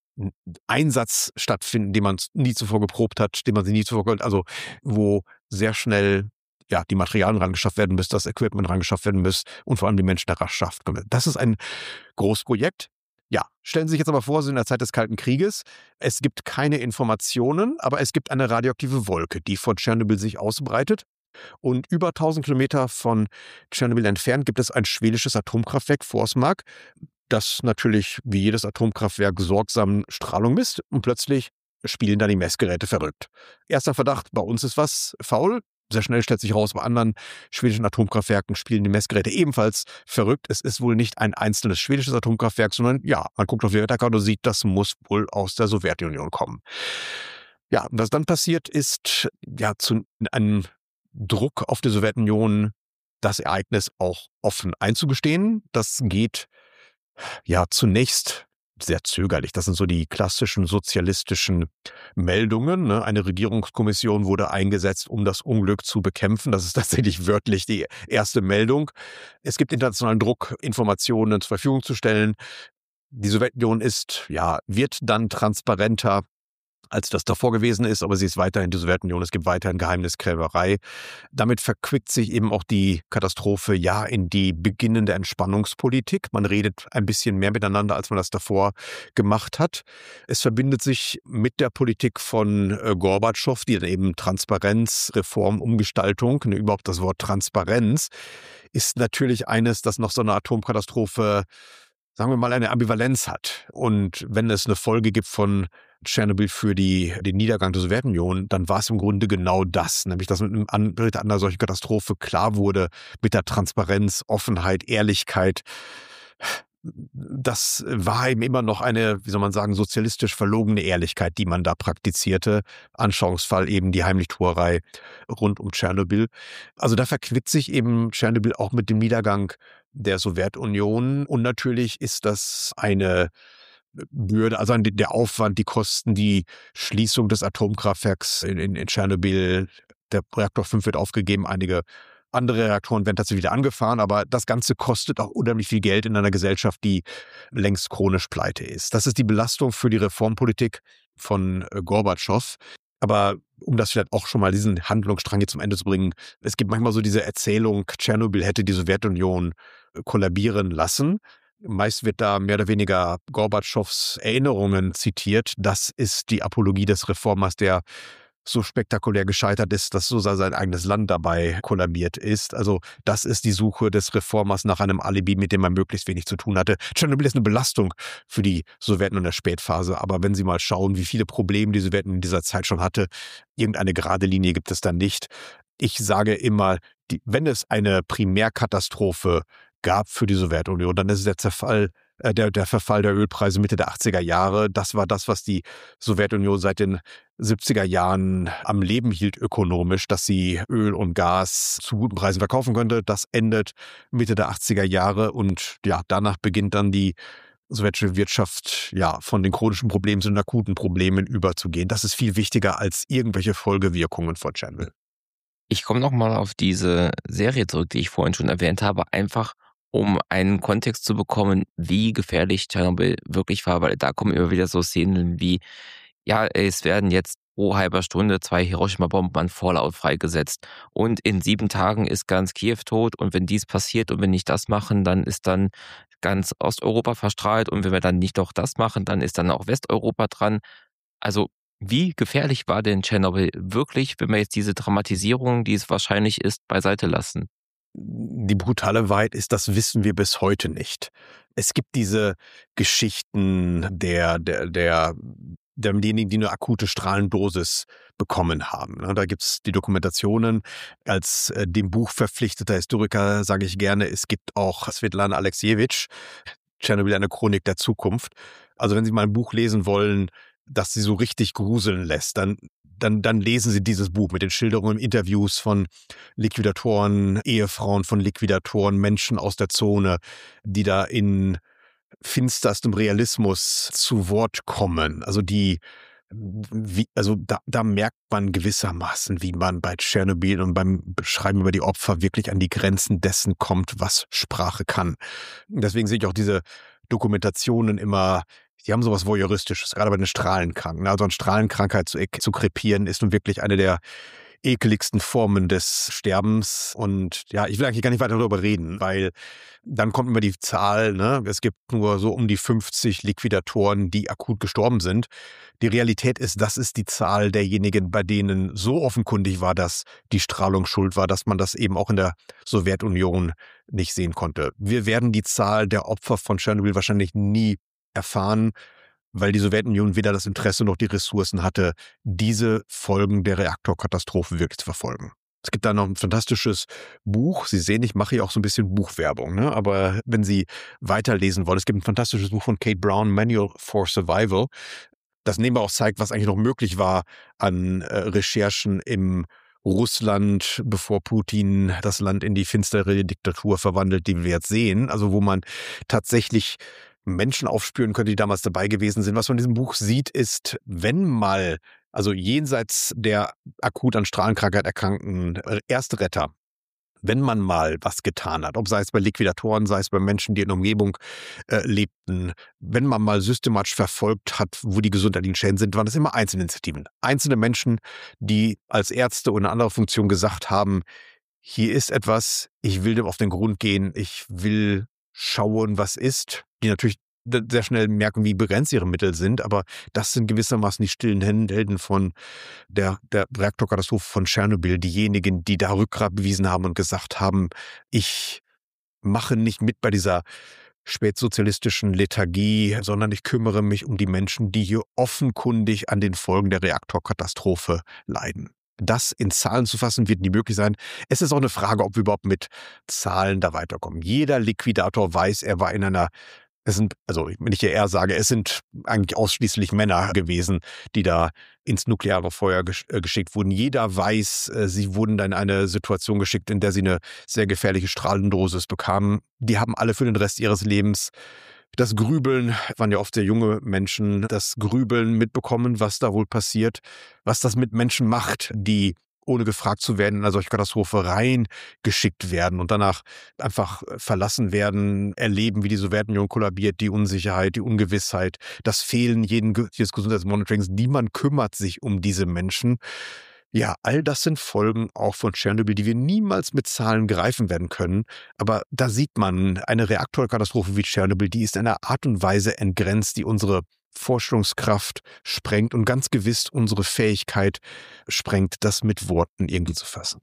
Einsatz stattfinden, den man nie zuvor geprobt hat, den man sich nie zuvor gehört, also wo sehr schnell ja, die Materialien rangeschafft werden müssen, das Equipment rangeschafft werden muss und vor allem die Menschen der Rastschaft. Das ist ein Großprojekt. Ja, stellen Sie sich jetzt aber vor, Sie sind in der Zeit des Kalten Krieges. Es gibt keine Informationen, aber es gibt eine radioaktive Wolke, die von Tschernobyl sich ausbreitet. Und über tausend Kilometer von Tschernobyl entfernt gibt es ein schwedisches Atomkraftwerk, Forsmark, das natürlich wie jedes Atomkraftwerk sorgsam Strahlung misst. Und plötzlich spielen da die Messgeräte verrückt. Erster Verdacht, bei uns ist was faul. Sehr schnell stellt sich raus, bei anderen schwedischen Atomkraftwerken spielen die Messgeräte ebenfalls verrückt. Es ist wohl nicht ein einzelnes schwedisches Atomkraftwerk, sondern ja, man guckt auf die Wetterkarte und sieht, das muss wohl aus der Sowjetunion kommen. Ja, und was dann passiert ist, ja, zu einem Druck auf die Sowjetunion, das Ereignis auch offen einzugestehen. Das geht ja zunächst sehr zögerlich. Das sind so die klassischen sozialistischen Meldungen. Ne? Eine Regierungskommission wurde eingesetzt, um das Unglück zu bekämpfen. Das ist tatsächlich wörtlich die erste Meldung. Es gibt internationalen Druck, Informationen zur Verfügung zu stellen. Die Sowjetunion ist, ja, wird dann transparenter. als das davor gewesen ist, aber sie ist weiterhin die Sowjetunion, es gibt weiterhin Geheimniskrämerei. Damit verquickt sich eben auch die Katastrophe ja in die beginnende Entspannungspolitik. Man redet ein bisschen mehr miteinander, als man das davor gemacht hat. Es verbindet sich mit der Politik von äh, Gorbatschow, die dann eben Transparenz, Reform, Umgestaltung, ne, überhaupt das Wort Transparenz, ist natürlich eines, das noch so eine Atomkatastrophe, sagen wir mal, eine Ambivalenz hat. Und wenn es eine Folge gibt von Tschernobyl für die, den Niedergang der Sowjetunion, dann war es im Grunde genau das, nämlich dass mit einem Antritt einer solchen Katastrophe klar wurde, mit der Transparenz, Offenheit, Ehrlichkeit, das war eben immer noch eine, wie soll man sagen, sozialistisch verlogene Ehrlichkeit, die man da praktizierte. Anschauungsfall eben die Heimlichtuerei rund um Tschernobyl. Also da verquickt sich eben Tschernobyl auch mit dem Niedergang der Sowjetunion. Und natürlich ist das eine Bürde, also der Aufwand, die Kosten, die Schließung des Atomkraftwerks in, in, in Tschernobyl. Der Reaktor fünf wird aufgegeben, einige andere Reaktoren werden tatsächlich wieder angefahren, aber das Ganze kostet auch unheimlich viel Geld in einer Gesellschaft, die längst chronisch pleite ist. Das ist die Belastung für die Reformpolitik von Gorbatschow. Aber um das vielleicht auch schon mal diesen Handlungsstrang hier zum Ende zu bringen, es gibt manchmal so diese Erzählung, Tschernobyl hätte die Sowjetunion kollabieren lassen. Meist wird da mehr oder weniger Gorbatschows Erinnerungen zitiert. Das ist die Apologie des Reformers, der so spektakulär gescheitert ist, dass so sein eigenes Land dabei kollabiert ist. Also das ist die Suche des Reformers nach einem Alibi, mit dem man möglichst wenig zu tun hatte. Tschernobyl ist eine Belastung für die Sowjeten in der Spätphase, aber wenn Sie mal schauen, wie viele Probleme die Sowjeten in dieser Zeit schon hatte, irgendeine gerade Linie gibt es da nicht. Ich sage immer, die, wenn es eine Primärkatastrophe gab für die Sowjetunion, dann ist es der Zerfall Der, der Verfall der Ölpreise Mitte der achtziger Jahre. Das war das, was die Sowjetunion seit den siebziger Jahren am Leben hielt ökonomisch, dass sie Öl und Gas zu guten Preisen verkaufen könnte. Das endet Mitte der achtziger Jahre und ja, danach beginnt dann die sowjetische Wirtschaft ja von den chronischen Problemen zu den akuten Problemen überzugehen. Das ist viel wichtiger als irgendwelche Folgewirkungen von Tschernobyl. Ich komme nochmal auf diese Serie zurück, die ich vorhin schon erwähnt habe, einfach um einen Kontext zu bekommen, wie gefährlich Tschernobyl wirklich war, weil da kommen immer wieder so Szenen wie, ja, es werden jetzt pro halber Stunde zwei Hiroshima-Bomben an Vorlaut freigesetzt und in sieben Tagen ist ganz Kiew tot und wenn dies passiert und wir nicht das machen, dann ist dann ganz Osteuropa verstrahlt und wenn wir dann nicht doch das machen, dann ist dann auch Westeuropa dran. Also wie gefährlich war denn Tschernobyl wirklich, wenn wir jetzt diese Dramatisierung, die es wahrscheinlich ist, beiseite lassen? Die brutale Wahrheit ist, das wissen wir bis heute nicht. Es gibt diese Geschichten der, der, der, derjenigen, die eine akute Strahlendosis bekommen haben. Da gibt's die Dokumentationen. Als dem Buch verpflichteter Historiker sage ich gerne, es gibt auch Svetlana Alexievich, Tschernobyl, eine Chronik der Zukunft. Also wenn Sie mal ein Buch lesen wollen, das Sie so richtig gruseln lässt, dann Dann, dann lesen Sie dieses Buch mit den Schilderungen, Interviews von Liquidatoren, Ehefrauen von Liquidatoren, Menschen aus der Zone, die da in finsterstem Realismus zu Wort kommen. Also die, wie, also da, da merkt man gewissermaßen, wie man bei Tschernobyl und beim Beschreiben über die Opfer wirklich an die Grenzen dessen kommt, was Sprache kann. Deswegen sehe ich auch diese Dokumentationen immer. Die haben sowas Voyeuristisches, gerade bei den Strahlenkranken. Also an Strahlenkrankheit zu, zu krepieren, ist nun wirklich eine der ekeligsten Formen des Sterbens. Und ja, ich will eigentlich gar nicht weiter darüber reden, weil dann kommt immer die Zahl, ne? Es gibt nur so um die fünfzig Liquidatoren, die akut gestorben sind. Die Realität ist, das ist die Zahl derjenigen, bei denen so offenkundig war, dass die Strahlung schuld war, dass man das eben auch in der Sowjetunion nicht sehen konnte. Wir werden die Zahl der Opfer von Tschernobyl wahrscheinlich nie erfahren, weil die Sowjetunion weder das Interesse noch die Ressourcen hatte, diese Folgen der Reaktorkatastrophe wirklich zu verfolgen. Es gibt da noch ein fantastisches Buch. Sie sehen, ich mache hier auch so ein bisschen Buchwerbung, ne? Aber wenn Sie weiterlesen wollen, es gibt ein fantastisches Buch von Kate Brown, Manual for Survival, das nebenbei auch zeigt, was eigentlich noch möglich war an äh, Recherchen im Russland, bevor Putin das Land in die finstere Diktatur verwandelt, die wir jetzt sehen. Also wo man tatsächlich Menschen aufspüren könnte, die damals dabei gewesen sind. Was man in diesem Buch sieht, ist, wenn mal, also jenseits der akut an Strahlenkrankheit erkrankten Erstretter wenn man mal was getan hat, ob sei es bei Liquidatoren, sei es bei Menschen, die in der Umgebung äh, lebten, wenn man mal systematisch verfolgt hat, wo die gesundheitlichen Schäden sind, waren das immer Einzelinitiativen. Einzelne Menschen, die als Ärzte oder eine andere Funktion gesagt haben, hier ist etwas, ich will dem auf den Grund gehen, ich will schauen, was ist, die natürlich sehr schnell merken, wie begrenzt ihre Mittel sind, aber das sind gewissermaßen die stillen Helden von der, der Reaktorkatastrophe von Tschernobyl, diejenigen, die da Rückgrat bewiesen haben und gesagt haben, ich mache nicht mit bei dieser spätsozialistischen Lethargie, sondern ich kümmere mich um die Menschen, die hier offenkundig an den Folgen der Reaktorkatastrophe leiden. Das in Zahlen zu fassen, wird nie möglich sein. Es ist auch eine Frage, ob wir überhaupt mit Zahlen da weiterkommen. Jeder Liquidator weiß, er war in einer Es sind, also wenn ich hier eher sage, es sind eigentlich ausschließlich Männer gewesen, die da ins nukleare Feuer gesch äh, geschickt wurden. Jeder weiß, äh, sie wurden dann in eine Situation geschickt, in der sie eine sehr gefährliche Strahlendosis bekamen. Die haben alle für den Rest ihres Lebens das Grübeln, waren ja oft sehr junge Menschen, das Grübeln mitbekommen, was da wohl passiert, was das mit Menschen macht, die ohne gefragt zu werden, in eine solche Katastrophe reingeschickt werden und danach einfach verlassen werden, erleben, wie die Sowjetunion kollabiert, die Unsicherheit, die Ungewissheit, das Fehlen jeden, jedes Gesundheitsmonitorings. Niemand kümmert sich um diese Menschen. Ja, all das sind Folgen auch von Tschernobyl, die wir niemals mit Zahlen greifen werden können. Aber da sieht man, eine Reaktorkatastrophe wie Tschernobyl, die ist in einer Art und Weise entgrenzt, die unsere Vorstellungskraft sprengt und ganz gewiss unsere Fähigkeit sprengt, das mit Worten irgendwie zu fassen.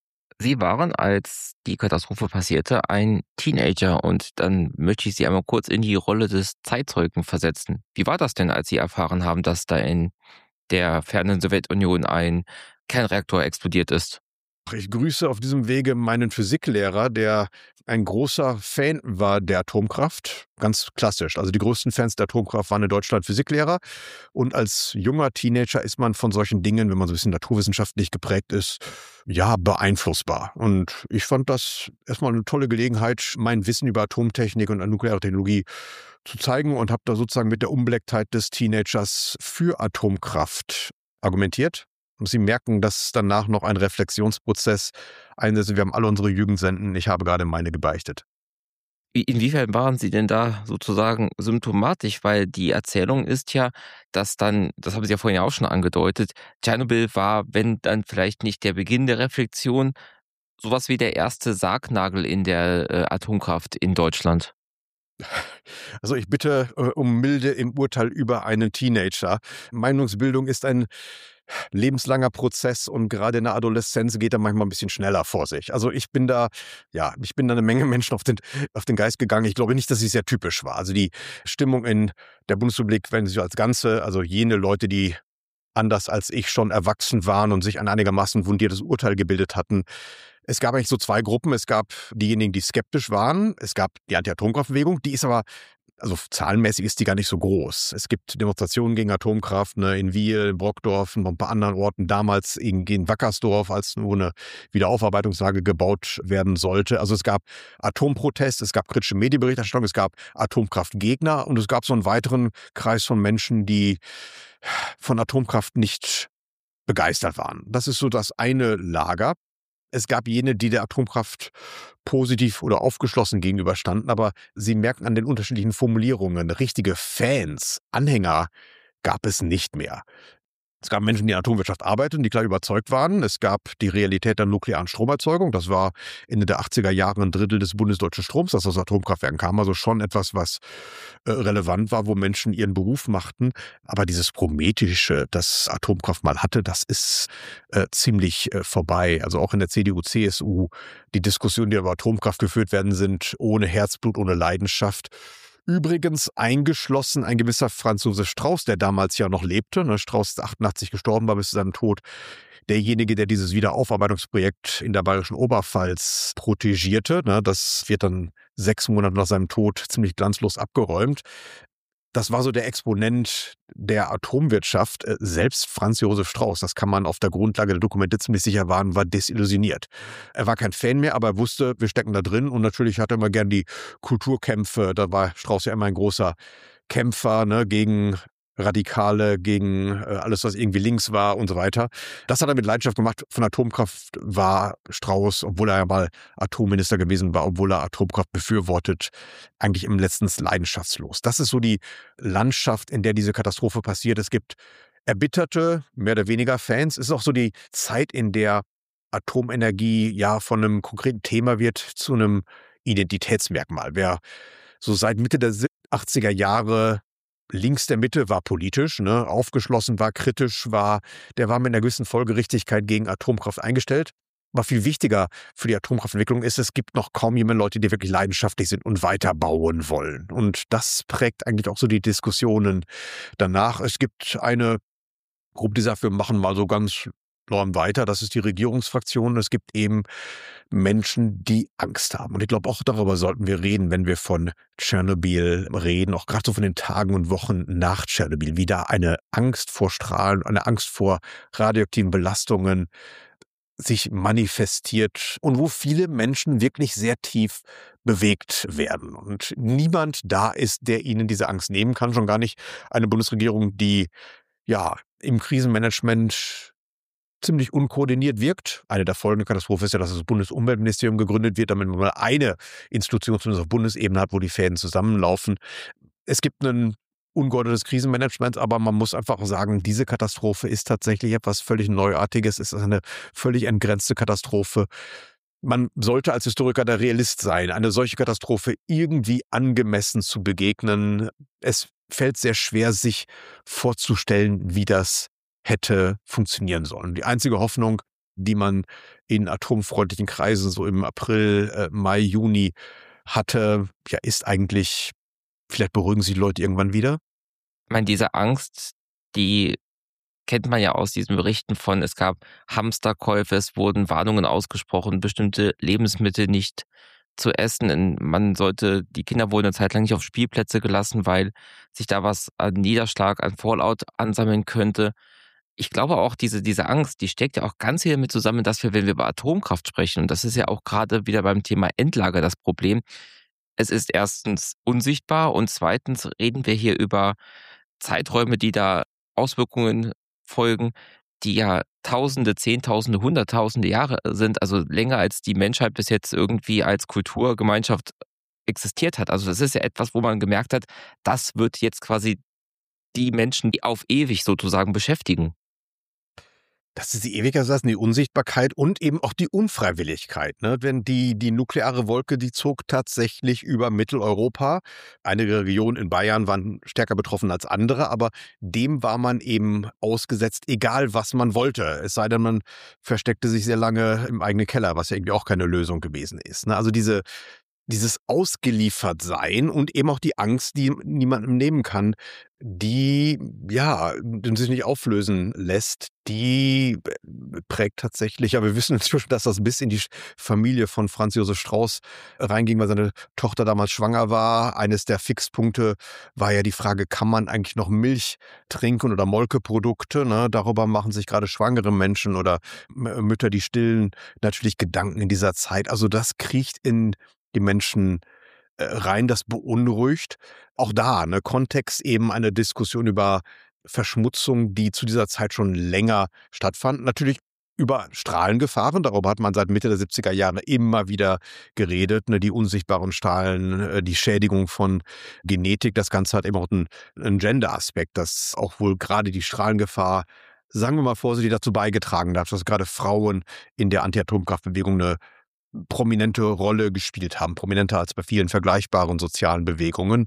Sie waren, als die Katastrophe passierte, ein Teenager und dann möchte ich Sie einmal kurz in die Rolle des Zeitzeugen versetzen. Wie war das denn, als Sie erfahren haben, dass da in der fernen Sowjetunion ein Kernreaktor explodiert ist? Ich grüße auf diesem Wege meinen Physiklehrer, der ein großer Fan war der Atomkraft. Ganz klassisch. Also die größten Fans der Atomkraft waren in Deutschland Physiklehrer. Und als junger Teenager ist man von solchen Dingen, wenn man so ein bisschen naturwissenschaftlich geprägt ist, ja, beeinflussbar. Und ich fand das erstmal eine tolle Gelegenheit, mein Wissen über Atomtechnik und nukleare Technologie zu zeigen und habe da sozusagen mit der Unbelecktheit des Teenagers für Atomkraft argumentiert. Und Sie merken, dass danach noch ein Reflexionsprozess einsetzt. Wir haben alle unsere Jugendsenden. Ich habe gerade meine gebeichtet. Wie- Inwiefern waren Sie denn da sozusagen symptomatisch? Weil die Erzählung ist ja, dass dann, das haben Sie ja vorhin ja auch schon angedeutet, Tschernobyl war, wenn dann vielleicht nicht der Beginn der Reflexion, sowas wie der erste Sargnagel in der äh, Atomkraft in Deutschland. Also ich bitte äh, um Milde im Urteil über einen Teenager. Meinungsbildung ist ein lebenslanger Prozess und gerade in der Adoleszenz geht er manchmal ein bisschen schneller vor sich. Also ich bin da, ja, ich bin da eine Menge Menschen auf den, auf den Geist gegangen. Ich glaube nicht, dass sie sehr typisch war. Also die Stimmung in der Bundesrepublik, wenn sie als Ganze, also jene Leute, die anders als ich schon erwachsen waren und sich ein einigermaßen fundiertes Urteil gebildet hatten. Es gab eigentlich so zwei Gruppen. Es gab diejenigen, die skeptisch waren. Es gab die Anti-Atomkraftbewegung. Die ist aber, also zahlenmäßig ist die gar nicht so groß. Es gibt Demonstrationen gegen Atomkraft, ne, in Wiel, in Brockdorf und noch ein paar anderen Orten. Damals in, in Wackersdorf, als nur eine Wiederaufarbeitungslage gebaut werden sollte. Also es gab Atomprotest, es gab kritische Medienberichterstattung, es gab Atomkraftgegner und es gab so einen weiteren Kreis von Menschen, die von Atomkraft nicht begeistert waren. Das ist so das eine Lager. Es gab jene, die der Atomkraft positiv oder aufgeschlossen gegenüberstanden, aber Sie merken an den unterschiedlichen Formulierungen, richtige Fans, Anhänger gab es nicht mehr. Es gab Menschen, die in der Atomwirtschaft arbeiteten, die klar überzeugt waren. Es gab die Realität der nuklearen Stromerzeugung. Das war Ende der achtziger Jahre ein Drittel des bundesdeutschen Stroms, das aus Atomkraftwerken kam. Also schon etwas, was äh, relevant war, wo Menschen ihren Beruf machten. Aber dieses Prometheische, das Atomkraft mal hatte, das ist äh, ziemlich äh, vorbei. Also auch in der C D U, C S U, die Diskussionen, die über Atomkraft geführt werden, sind ohne Herzblut, ohne Leidenschaft. Übrigens eingeschlossen ein gewisser Franz Josef Strauß, der damals ja noch lebte. Strauß ist achtundachtzig gestorben, war bis zu seinem Tod derjenige, der dieses Wiederaufarbeitungsprojekt in der bayerischen Oberpfalz protegierte. Das wird dann sechs Monate nach seinem Tod ziemlich glanzlos abgeräumt. Das war so der Exponent der Atomwirtschaft. Selbst Franz Josef Strauß, das kann man auf der Grundlage der Dokumente ziemlich sicher waren, war desillusioniert. Er war kein Fan mehr, aber er wusste, wir stecken da drin. Und natürlich hat er immer gern die Kulturkämpfe. Da war Strauß ja immer ein großer Kämpfer, ne, gegen Radikale gegen äh, alles, was irgendwie links war und so weiter. Das hat er mit Leidenschaft gemacht. Von Atomkraft war Strauß, obwohl er ja mal Atomminister gewesen war, obwohl er Atomkraft befürwortet, eigentlich im letzten leidenschaftslos. Das ist so die Landschaft, in der diese Katastrophe passiert. Es gibt erbitterte, mehr oder weniger Fans. Es ist auch so die Zeit, in der Atomenergie ja von einem konkreten Thema wird zu einem Identitätsmerkmal. Wer so seit Mitte der achtziger Jahre links der Mitte war politisch, ne, aufgeschlossen war, kritisch war, der war mit einer gewissen Folgerichtigkeit gegen Atomkraft eingestellt. Aber viel wichtiger für die Atomkraftentwicklung ist, es gibt noch kaum jemand Leute, die wirklich leidenschaftlich sind und weiterbauen wollen. Und das prägt eigentlich auch so die Diskussionen danach. Es gibt eine Gruppe, die sagt, wir machen mal so ganz norm weiter. Das ist die Regierungsfraktion. Es gibt eben Menschen, die Angst haben. Und ich glaube, auch darüber sollten wir reden, wenn wir von Tschernobyl reden, auch gerade so von den Tagen und Wochen nach Tschernobyl, wie da eine Angst vor Strahlen, eine Angst vor radioaktiven Belastungen sich manifestiert und wo viele Menschen wirklich sehr tief bewegt werden. Und niemand da ist, der ihnen diese Angst nehmen kann, schon gar nicht eine Bundesregierung, die ja im Krisenmanagement ziemlich unkoordiniert wirkt. Eine der Folgen der Katastrophe ist ja, dass das Bundesumweltministerium gegründet wird, damit man mal eine Institution zumindest auf Bundesebene hat, wo die Fäden zusammenlaufen. Es gibt ein ungeordnetes Krisenmanagement, aber man muss einfach sagen, diese Katastrophe ist tatsächlich etwas völlig Neuartiges. Es ist eine völlig entgrenzte Katastrophe. Man sollte als Historiker der Realist sein, eine solche Katastrophe irgendwie angemessen zu begegnen. Es fällt sehr schwer, sich vorzustellen, wie das hätte funktionieren sollen. Die einzige Hoffnung, die man in atomfreundlichen Kreisen so im April, äh, Mai, Juni hatte, ja, ist eigentlich, vielleicht beruhigen sich die Leute irgendwann wieder. Ich meine, diese Angst, die kennt man ja aus diesen Berichten von, es gab Hamsterkäufe, es wurden Warnungen ausgesprochen, bestimmte Lebensmittel nicht zu essen. Man sollte, die Kinder wurden eine Zeit lang nicht auf Spielplätze gelassen, weil sich da was an Niederschlag, an Fallout ansammeln könnte. Ich glaube auch, diese, diese Angst, die steckt ja auch ganz viel damit zusammen, dass wir, wenn wir über Atomkraft sprechen, und das ist ja auch gerade wieder beim Thema Endlager das Problem, es ist erstens unsichtbar und zweitens reden wir hier über Zeiträume, die da Auswirkungen folgen, die ja Tausende, Zehntausende, Hunderttausende Jahre sind, also länger als die Menschheit bis jetzt irgendwie als Kulturgemeinschaft existiert hat. Also das ist ja etwas, wo man gemerkt hat, das wird jetzt quasi die Menschen, die auf ewig sozusagen beschäftigen. Das ist die Ewigkeit, die Unsichtbarkeit und eben auch die Unfreiwilligkeit. Ne? Wenn die, die nukleare Wolke, die zog tatsächlich über Mitteleuropa. Einige Regionen in Bayern waren stärker betroffen als andere, aber dem war man eben ausgesetzt, egal was man wollte. Es sei denn, man versteckte sich sehr lange im eigenen Keller, was ja irgendwie auch keine Lösung gewesen ist. Ne? Also diese Dieses Ausgeliefertsein und eben auch die Angst, die niemandem nehmen kann, die, ja, sich nicht auflösen lässt, die prägt tatsächlich, ja, wir wissen inzwischen, dass das bis in die Familie von Franz Josef Strauß reinging, weil seine Tochter damals schwanger war. Eines der Fixpunkte war ja die Frage, kann man eigentlich noch Milch trinken oder Molkeprodukte? Ne? Darüber machen sich gerade schwangere Menschen oder Mütter, die stillen, natürlich Gedanken in dieser Zeit. Also das kriecht in die Menschen äh, rein, das beunruhigt. Auch da, ne, Kontext eben eine Diskussion über Verschmutzung, die zu dieser Zeit schon länger stattfand. Natürlich über Strahlengefahren, darüber hat man seit Mitte der siebziger Jahre immer wieder geredet, ne, die unsichtbaren Strahlen, äh, die Schädigung von Genetik, das Ganze hat eben auch einen, einen Gender-Aspekt, dass auch wohl gerade die Strahlengefahr, sagen wir mal vorsichtig, dazu beigetragen hat, dass gerade Frauen in der Anti-Atomkraftbewegung eine prominente Rolle gespielt haben, prominenter als bei vielen vergleichbaren sozialen Bewegungen.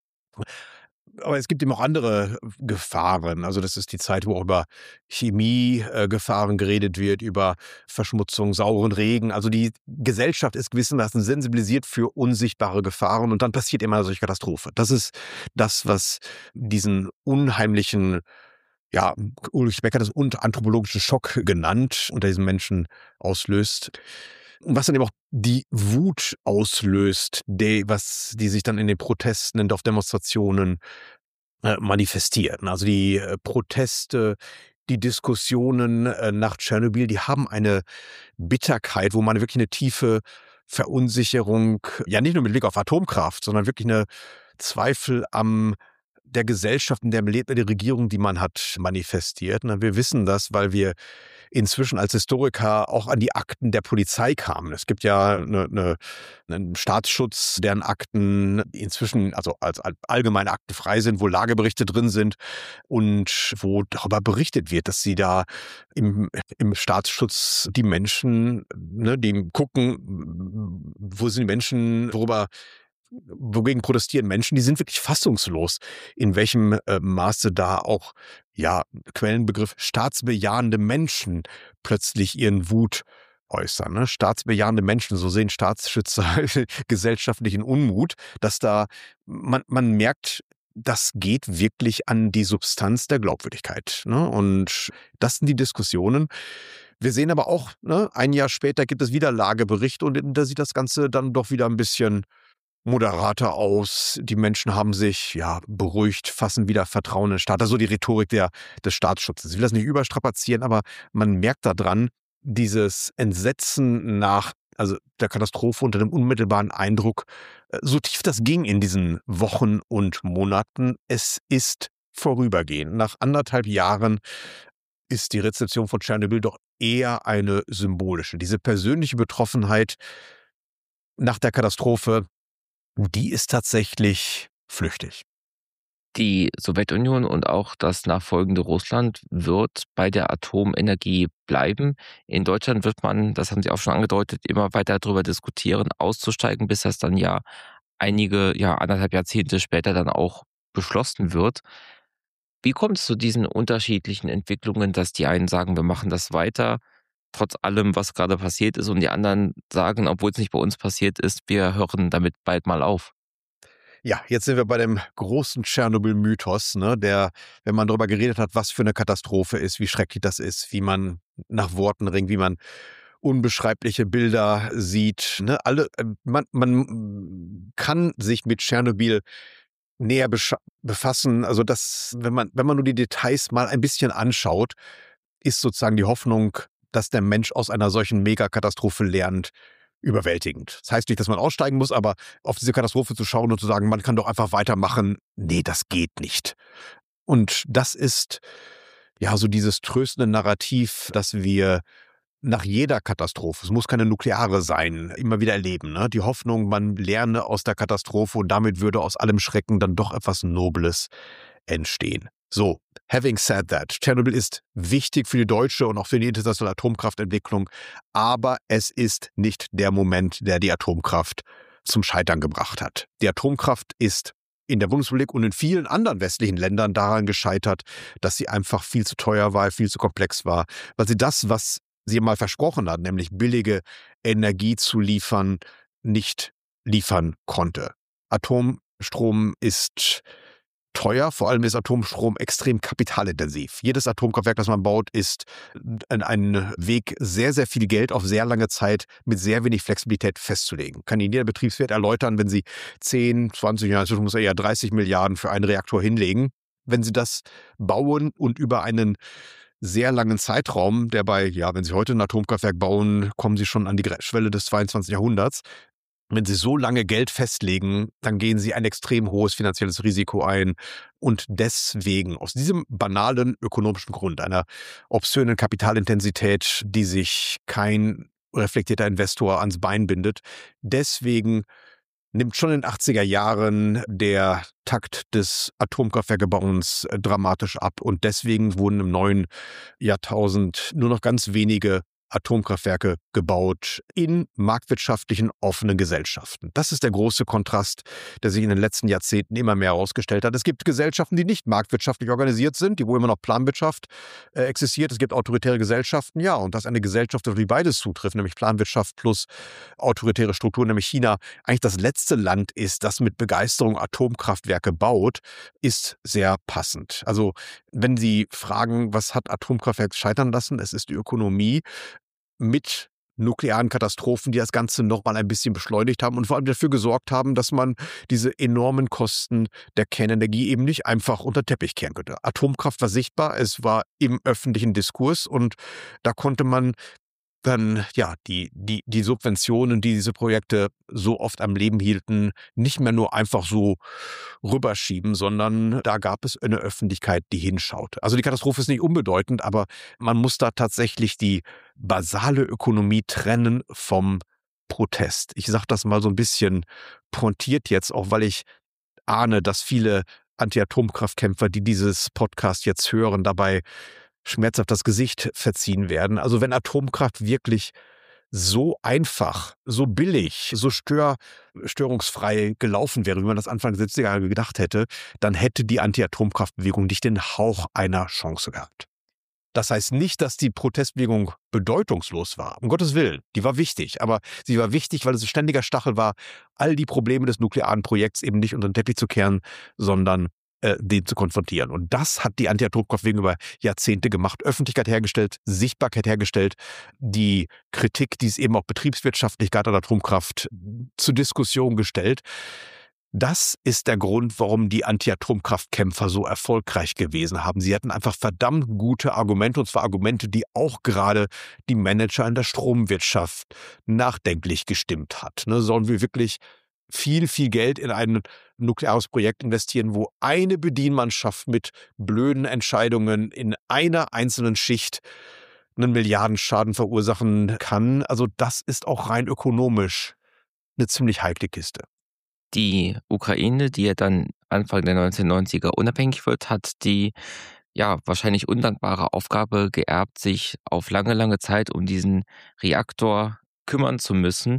Aber es gibt eben auch andere Gefahren. Also das ist die Zeit, wo auch über Chemiegefahren geredet wird, über Verschmutzung, sauren Regen. Also die Gesellschaft ist gewissermaßen sensibilisiert für unsichtbare Gefahren und dann passiert immer eine solche Katastrophe. Das ist das, was diesen unheimlichen, ja, Ulrich Beck hat das anthropologischen Schock genannt, unter diesen Menschen auslöst. Und was dann eben auch die Wut auslöst, die, was, die sich dann in den Protesten und auf Demonstrationen äh, manifestieren. Also die äh, Proteste, die Diskussionen äh, nach Tschernobyl, die haben eine Bitterkeit, wo man wirklich eine tiefe Verunsicherung, ja nicht nur mit Blick auf Atomkraft, sondern wirklich eine Zweifel am der Gesellschaft, in der man lebt, der Regierung, die man hat, manifestiert. Wir wissen das, weil wir inzwischen als Historiker auch an die Akten der Polizei kamen. Es gibt ja eine, eine, einen Staatsschutz, deren Akten inzwischen also als allgemeine Akten frei sind, wo Lageberichte drin sind und wo darüber berichtet wird, dass sie da im, im Staatsschutz die Menschen, ne, die gucken, wo sind die Menschen, worüber wogegen protestieren Menschen, die sind wirklich fassungslos, in welchem äh, Maße da auch, ja, Quellenbegriff staatsbejahende Menschen plötzlich ihren Wut äußern. Ne? Staatsbejahende Menschen, so sehen Staatsschützer gesellschaftlichen Unmut, dass da, man, man merkt, das geht wirklich an die Substanz der Glaubwürdigkeit. Ne? Und das sind die Diskussionen. Wir sehen aber auch, ne, ein Jahr später gibt es wieder Lageberichte und da sieht das Ganze dann doch wieder ein bisschen moderater aus. Die Menschen haben sich ja beruhigt, fassen wieder Vertrauen in den Staat. Also die Rhetorik der, des Staatsschutzes. Ich will das nicht überstrapazieren, aber man merkt daran, dieses Entsetzen nach also der Katastrophe unter dem unmittelbaren Eindruck, so tief das ging in diesen Wochen und Monaten, es ist vorübergehend. Nach anderthalb Jahren ist die Rezeption von Tschernobyl doch eher eine symbolische. Diese persönliche Betroffenheit nach der Katastrophe, die ist tatsächlich flüchtig. Die Sowjetunion und auch das nachfolgende Russland wird bei der Atomenergie bleiben. In Deutschland wird man, das haben Sie auch schon angedeutet, immer weiter darüber diskutieren, auszusteigen, bis das dann ja einige, ja anderthalb Jahrzehnte später dann auch beschlossen wird. Wie kommt es zu diesen unterschiedlichen Entwicklungen, dass die einen sagen, wir machen das weiter, trotz allem, was gerade passiert ist, und die anderen sagen, obwohl es nicht bei uns passiert ist, wir hören damit bald mal auf? Ja, jetzt sind wir bei dem großen Tschernobyl-Mythos, ne, der, wenn man darüber geredet hat, was für eine Katastrophe ist, wie schrecklich das ist, wie man nach Worten ringt, wie man unbeschreibliche Bilder sieht. Ne, alle, man, man kann sich mit Tschernobyl näher befassen. Also das, wenn man, wenn man nur die Details mal ein bisschen anschaut, ist sozusagen die Hoffnung, dass der Mensch aus einer solchen Megakatastrophe lernt, überwältigend. Das heißt nicht, dass man aussteigen muss, aber auf diese Katastrophe zu schauen und zu sagen, man kann doch einfach weitermachen, nee, das geht nicht. Und das ist ja so dieses tröstende Narrativ, das wir nach jeder Katastrophe, es muss keine nukleare sein, immer wieder erleben. Ne? Die Hoffnung, man lerne aus der Katastrophe und damit würde aus allem Schrecken dann doch etwas Nobles entstehen. So, having said that, Tschernobyl ist wichtig für die deutsche und auch für die internationale Atomkraftentwicklung, aber es ist nicht der Moment, der die Atomkraft zum Scheitern gebracht hat. Die Atomkraft ist in der Bundesrepublik und in vielen anderen westlichen Ländern daran gescheitert, dass sie einfach viel zu teuer war, viel zu komplex war, weil sie das, was sie mal versprochen hat, nämlich billige Energie zu liefern, nicht liefern konnte. Atomstrom ist teuer, vor allem ist Atomstrom extrem kapitalintensiv. Jedes Atomkraftwerk, das man baut, ist ein Weg, sehr, sehr viel Geld auf sehr lange Zeit mit sehr wenig Flexibilität festzulegen. Kann Ihnen jeder Betriebswirt erläutern, wenn Sie zehn, zwanzig, ja, inzwischen muss er eher dreißig Milliarden für einen Reaktor hinlegen. Wenn Sie das bauen und über einen sehr langen Zeitraum, der bei, ja, wenn Sie heute ein Atomkraftwerk bauen, kommen Sie schon an die Schwelle des zweiundzwanzigsten Jahrhunderts. Wenn Sie so lange Geld festlegen, dann gehen Sie ein extrem hohes finanzielles Risiko ein. Und deswegen, aus diesem banalen ökonomischen Grund, einer obszönen Kapitalintensität, die sich kein reflektierter Investor ans Bein bindet, deswegen nimmt schon in den achtziger Jahren der Takt des Atomkraftwerkebauens dramatisch ab. Und deswegen wurden im neuen Jahrtausend nur noch ganz wenige Atomkraftwerke gebaut in marktwirtschaftlichen, offenen Gesellschaften. Das ist der große Kontrast, der sich in den letzten Jahrzehnten immer mehr herausgestellt hat. Es gibt Gesellschaften, die nicht marktwirtschaftlich organisiert sind, die wo immer noch Planwirtschaft äh, existiert. Es gibt autoritäre Gesellschaften, ja, und dass eine Gesellschaft, die beides zutrifft, nämlich Planwirtschaft plus autoritäre Strukturen, nämlich China, eigentlich das letzte Land ist, das mit Begeisterung Atomkraftwerke baut, ist sehr passend. Also wenn Sie fragen, was hat Atomkraftwerke scheitern lassen, es ist die Ökonomie mit nuklearen Katastrophen, die das Ganze noch mal ein bisschen beschleunigt haben und vor allem dafür gesorgt haben, dass man diese enormen Kosten der Kernenergie eben nicht einfach unter den Teppich kehren könnte. Atomkraft war sichtbar, es war im öffentlichen Diskurs und da konnte man dann ja die, die, die Subventionen, die diese Projekte so oft am Leben hielten, nicht mehr nur einfach so rüberschieben, sondern da gab es eine Öffentlichkeit, die hinschaute. Also die Katastrophe ist nicht unbedeutend, aber man muss da tatsächlich die basale Ökonomie trennen vom Protest. Ich sage das mal so ein bisschen pointiert jetzt, auch weil ich ahne, dass viele Anti-Atomkraftkämpfer, die dieses Podcast jetzt hören, dabei schmerzhaft das Gesicht verziehen werden. Also wenn Atomkraft wirklich so einfach, so billig, so stör, störungsfrei gelaufen wäre, wie man das Anfang der siebziger Jahre gedacht hätte, dann hätte die Anti-Atomkraftbewegung nicht den Hauch einer Chance gehabt. Das heißt nicht, dass die Protestbewegung bedeutungslos war. Um Gottes Willen, die war wichtig. Aber sie war wichtig, weil es ein ständiger Stachel war, all die Probleme des nuklearen Projekts eben nicht unter den Teppich zu kehren, sondern äh, den zu konfrontieren. Und das hat die Anti-Atomkraftbewegung über Jahrzehnte gemacht. Öffentlichkeit hergestellt, Sichtbarkeit hergestellt, die Kritik, die es eben auch betriebswirtschaftlich gab an Atomkraft, zur Diskussion gestellt. Das ist der Grund, warum die Anti-Atomkraftkämpfer so erfolgreich gewesen haben. Sie hatten einfach verdammt gute Argumente, und zwar Argumente, die auch gerade die Manager in der Stromwirtschaft nachdenklich gestimmt hat. Ne, sollen wir wirklich viel, viel Geld in ein nukleares Projekt investieren, wo eine Bedienmannschaft mit blöden Entscheidungen in einer einzelnen Schicht einen Milliardenschaden verursachen kann? Also das ist auch rein ökonomisch eine ziemlich heikle Kiste. Die Ukraine, die ja dann Anfang der neunzehnhundertneunziger unabhängig wird, hat die ja wahrscheinlich undankbare Aufgabe geerbt, sich auf lange, lange Zeit um diesen Reaktor kümmern zu müssen.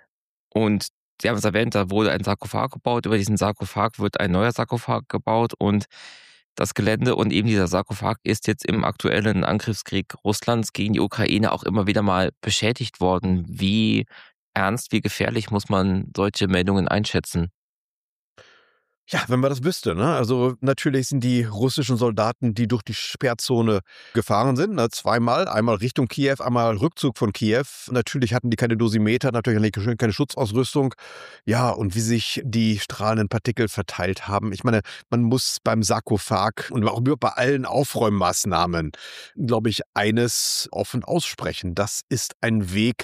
Und Sie haben es erwähnt, da wurde ein Sarkophag gebaut. Über diesen Sarkophag wird ein neuer Sarkophag gebaut und das Gelände und eben dieser Sarkophag ist jetzt im aktuellen Angriffskrieg Russlands gegen die Ukraine auch immer wieder mal beschädigt worden. Wie ernst, wie gefährlich muss man solche Meldungen einschätzen? Ja, wenn man das wüsste, ne? Also natürlich sind die russischen Soldaten, die durch die Sperrzone gefahren sind, ne, zweimal, einmal Richtung Kiew, einmal Rückzug von Kiew. Natürlich hatten die keine Dosimeter, natürlich keine Schutzausrüstung. Ja, und wie sich die strahlenden Partikel verteilt haben. Ich meine, man muss beim Sarkophag und auch bei allen Aufräummaßnahmen, glaube ich, eines offen aussprechen. Das ist ein Weg,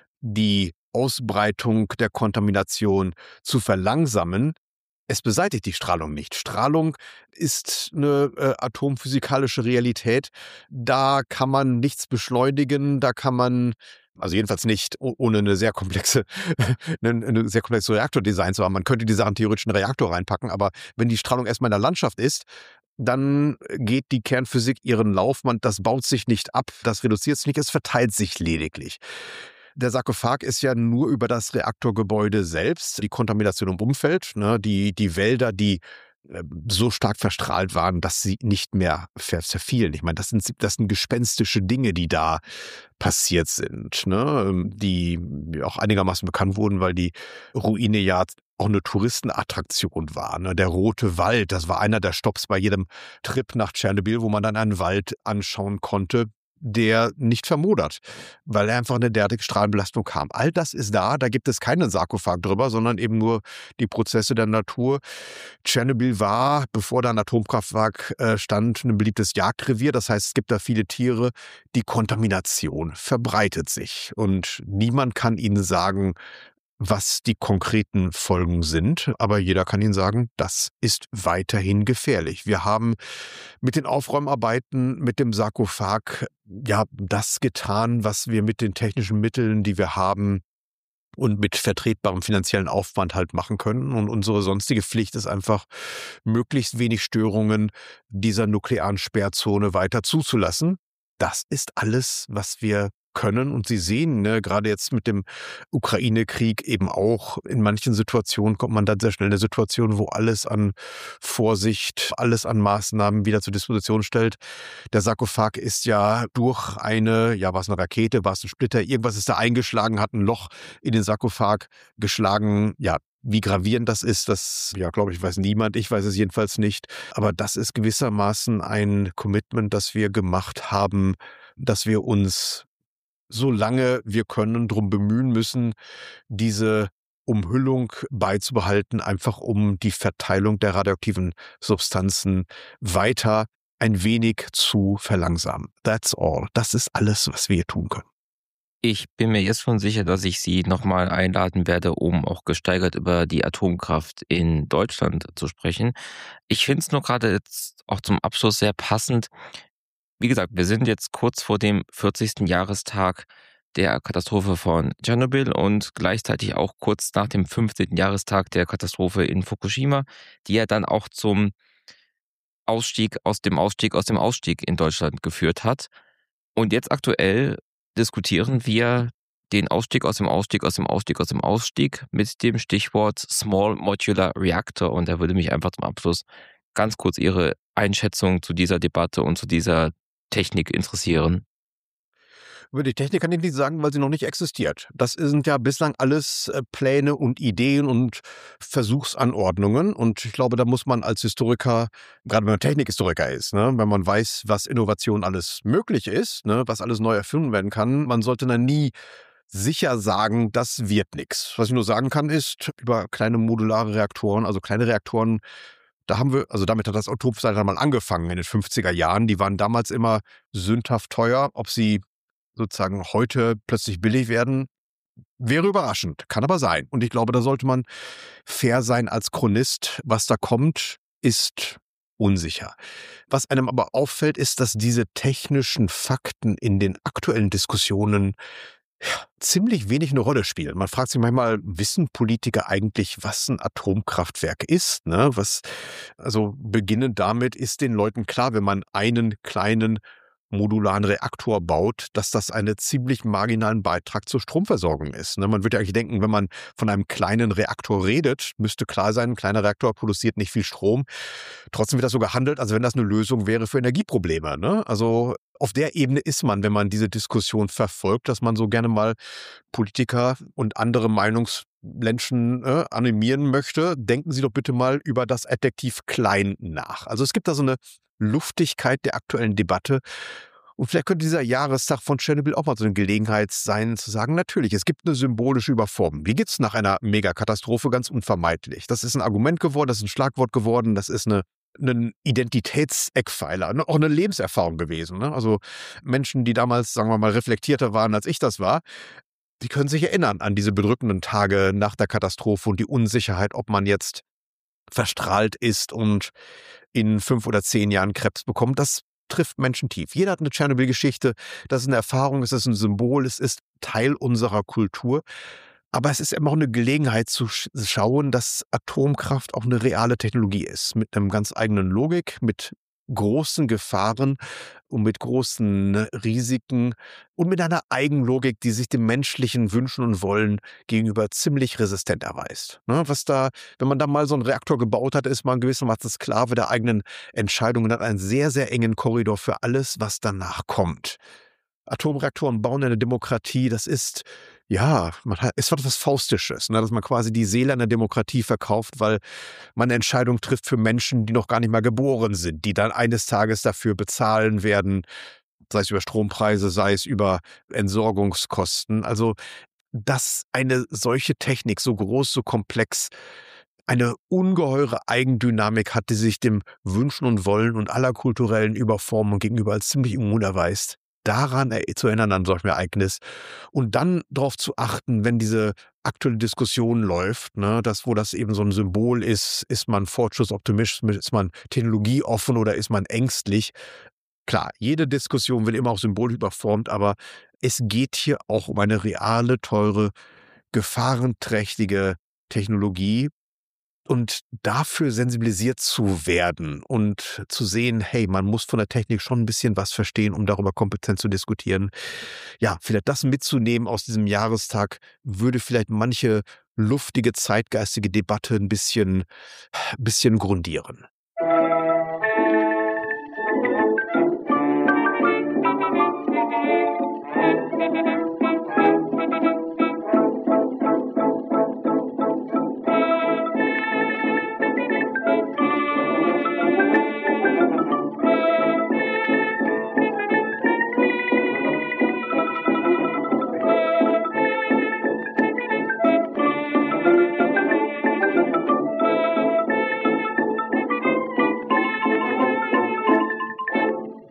die Ausbreitung der Kontamination zu verlangsamen. Es beseitigt die Strahlung nicht. Strahlung ist eine äh, atomphysikalische Realität. Da kann man nichts beschleunigen, da kann man, also jedenfalls nicht ohne eine sehr komplexe, eine sehr komplexe Reaktordesign zu haben. Man könnte die Sachen theoretisch in einen Reaktor reinpacken, aber wenn die Strahlung erstmal in der Landschaft ist, dann geht die Kernphysik ihren Lauf. Man, das baut sich nicht ab, das reduziert sich nicht, es verteilt sich lediglich. Der Sarkophag ist ja nur über das Reaktorgebäude selbst, die Kontamination im Umfeld, ne, die, die Wälder, die äh, so stark verstrahlt waren, dass sie nicht mehr zerfielen. Ich meine, das sind, das sind gespenstische Dinge, die da passiert sind, ne, die auch einigermaßen bekannt wurden, weil die Ruine ja auch eine Touristenattraktion war. Ne? Der Rote Wald, das war einer der Stopps bei jedem Trip nach Tschernobyl, wo man dann einen Wald anschauen konnte, der nicht vermodert, weil er einfach eine derartige Strahlenbelastung kam. All das ist da, da gibt es keinen Sarkophag drüber, sondern eben nur die Prozesse der Natur. Tschernobyl war, bevor da ein Atomkraftwerk äh, stand, ein beliebtes Jagdrevier. Das heißt, es gibt da viele Tiere. Die Kontamination verbreitet sich und niemand kann ihnen sagen, was die konkreten Folgen sind. Aber jeder kann Ihnen sagen, das ist weiterhin gefährlich. Wir haben mit den Aufräumarbeiten, mit dem Sarkophag, ja, das getan, was wir mit den technischen Mitteln, die wir haben und mit vertretbarem finanziellen Aufwand halt machen können. Und unsere sonstige Pflicht ist einfach, möglichst wenig Störungen dieser nuklearen Sperrzone weiter zuzulassen. Das ist alles, was wir können. Und Sie sehen, ne, gerade jetzt mit dem Ukraine-Krieg eben auch, in manchen Situationen kommt man dann sehr schnell in eine Situation, wo alles an Vorsicht, alles an Maßnahmen wieder zur Disposition stellt. Der Sarkophag ist ja durch eine, ja, war es eine Rakete, war es ein Splitter, irgendwas ist da eingeschlagen, hat ein Loch in den Sarkophag geschlagen, ja. Wie gravierend das ist, das, ja, glaube ich, weiß niemand. Ich weiß es jedenfalls nicht. Aber das ist gewissermaßen ein Commitment, das wir gemacht haben, dass wir uns, solange wir können, darum bemühen müssen, diese Umhüllung beizubehalten, einfach um die Verteilung der radioaktiven Substanzen weiter ein wenig zu verlangsamen. That's all. Das ist alles, was wir tun können. Ich bin mir jetzt schon sicher, dass ich Sie nochmal einladen werde, um auch gesteigert über die Atomkraft in Deutschland zu sprechen. Ich finde es nur gerade jetzt auch zum Abschluss sehr passend. Wie gesagt, wir sind jetzt kurz vor dem vierzigsten Jahrestag der Katastrophe von Tschernobyl und gleichzeitig auch kurz nach dem fünfzehnten Jahrestag der Katastrophe in Fukushima, die ja dann auch zum Ausstieg aus dem Ausstieg aus dem Ausstieg in Deutschland geführt hat. Und jetzt aktuell diskutieren wir den Ausstieg aus dem Ausstieg aus dem Ausstieg aus dem Ausstieg mit dem Stichwort Small Modular Reactor. Und da würde mich einfach zum Abschluss ganz kurz Ihre Einschätzung zu dieser Debatte und zu dieser Technik interessieren. Über die Technik kann ich nicht sagen, weil sie noch nicht existiert. Das sind ja bislang alles äh, Pläne und Ideen und Versuchsanordnungen. Und ich glaube, da muss man als Historiker, gerade wenn man Technikhistoriker ist, ne, wenn man weiß, was Innovation alles möglich ist, ne, was alles neu erfunden werden kann, man sollte dann nie sicher sagen, das wird nichts. Was ich nur sagen kann, ist, über kleine modulare Reaktoren, also kleine Reaktoren, da haben wir, also damit hat das Atomzeitalter mal angefangen in den fünfziger Jahren. Die waren damals immer sündhaft teuer. Ob sie sozusagen heute plötzlich billig werden, wäre überraschend, kann aber sein. Und ich glaube, da sollte man fair sein als Chronist. Was da kommt, ist unsicher. Was einem aber auffällt, ist, dass diese technischen Fakten in den aktuellen Diskussionen ja, ziemlich wenig eine Rolle spielen. Man fragt sich manchmal, wissen Politiker eigentlich, was ein Atomkraftwerk ist? Ne? Was, also beginnend damit ist den Leuten klar, wenn man einen kleinen modularen Reaktor baut, dass das einen ziemlich marginalen Beitrag zur Stromversorgung ist. Ne? Man würde ja eigentlich denken, wenn man von einem kleinen Reaktor redet, müsste klar sein, ein kleiner Reaktor produziert nicht viel Strom. Trotzdem wird das so gehandelt, als wenn das eine Lösung wäre für Energieprobleme. Ne? Also auf der Ebene ist man, wenn man diese Diskussion verfolgt, dass man so gerne mal Politiker und andere Meinungsmenschen äh, animieren möchte. Denken Sie doch bitte mal über das Adjektiv klein nach. Also es gibt da so eine Luftigkeit der aktuellen Debatte. Und vielleicht könnte dieser Jahrestag von Tschernobyl auch mal so eine Gelegenheit sein, zu sagen, natürlich, es gibt eine symbolische Überformung. Wie geht's nach einer Megakatastrophe? Ganz unvermeidlich. Das ist ein Argument geworden, das ist ein Schlagwort geworden, das ist eine ein Identitätseckpfeiler, ne, auch eine Lebenserfahrung gewesen. Ne? Also Menschen, die damals, sagen wir mal, reflektierter waren, als ich das war, die können sich erinnern an diese bedrückenden Tage nach der Katastrophe und die Unsicherheit, ob man jetzt verstrahlt ist und in fünf oder zehn Jahren Krebs bekommt. Das trifft Menschen tief. Jeder hat eine Tschernobyl-Geschichte. Das ist eine Erfahrung, es ist ein Symbol, es ist Teil unserer Kultur. Aber es ist immer auch eine Gelegenheit zu sch- schauen, dass Atomkraft auch eine reale Technologie ist. Mit einem ganz eigenen Logik, mit großen Gefahren und mit großen Risiken und mit einer Eigenlogik, die sich dem menschlichen Wünschen und Wollen gegenüber ziemlich resistent erweist. Ne, was da, wenn man da mal so einen Reaktor gebaut hat, ist man gewissermaßen Sklave der eigenen Entscheidungen, hat einen sehr, sehr engen Korridor für alles, was danach kommt. Atomreaktoren bauen eine Demokratie, das ist, ja, man hat, es wird etwas Faustisches, ne, dass man quasi die Seele einer Demokratie verkauft, weil man Entscheidungen trifft für Menschen, die noch gar nicht mal geboren sind, die dann eines Tages dafür bezahlen werden, sei es über Strompreise, sei es über Entsorgungskosten. Also, dass eine solche Technik so groß, so komplex, eine ungeheure Eigendynamik hat, die sich dem Wünschen und Wollen und aller kulturellen Überformung gegenüber als ziemlich immun erweist. Daran er- zu erinnern an solch ein Ereignis und dann darauf zu achten, wenn diese aktuelle Diskussion läuft, ne, dass, wo das eben so ein Symbol ist, ist man fortschrittsoptimistisch, ist man technologieoffen oder ist man ängstlich? Klar, jede Diskussion wird immer auch symbolisch überformt, aber es geht hier auch um eine reale, teure, gefahrenträchtige Technologie, und dafür sensibilisiert zu werden und zu sehen, hey, man muss von der Technik schon ein bisschen was verstehen, um darüber kompetent zu diskutieren. Ja, vielleicht das mitzunehmen aus diesem Jahrestag würde vielleicht manche luftige, zeitgeistige Debatte ein bisschen bisschen grundieren.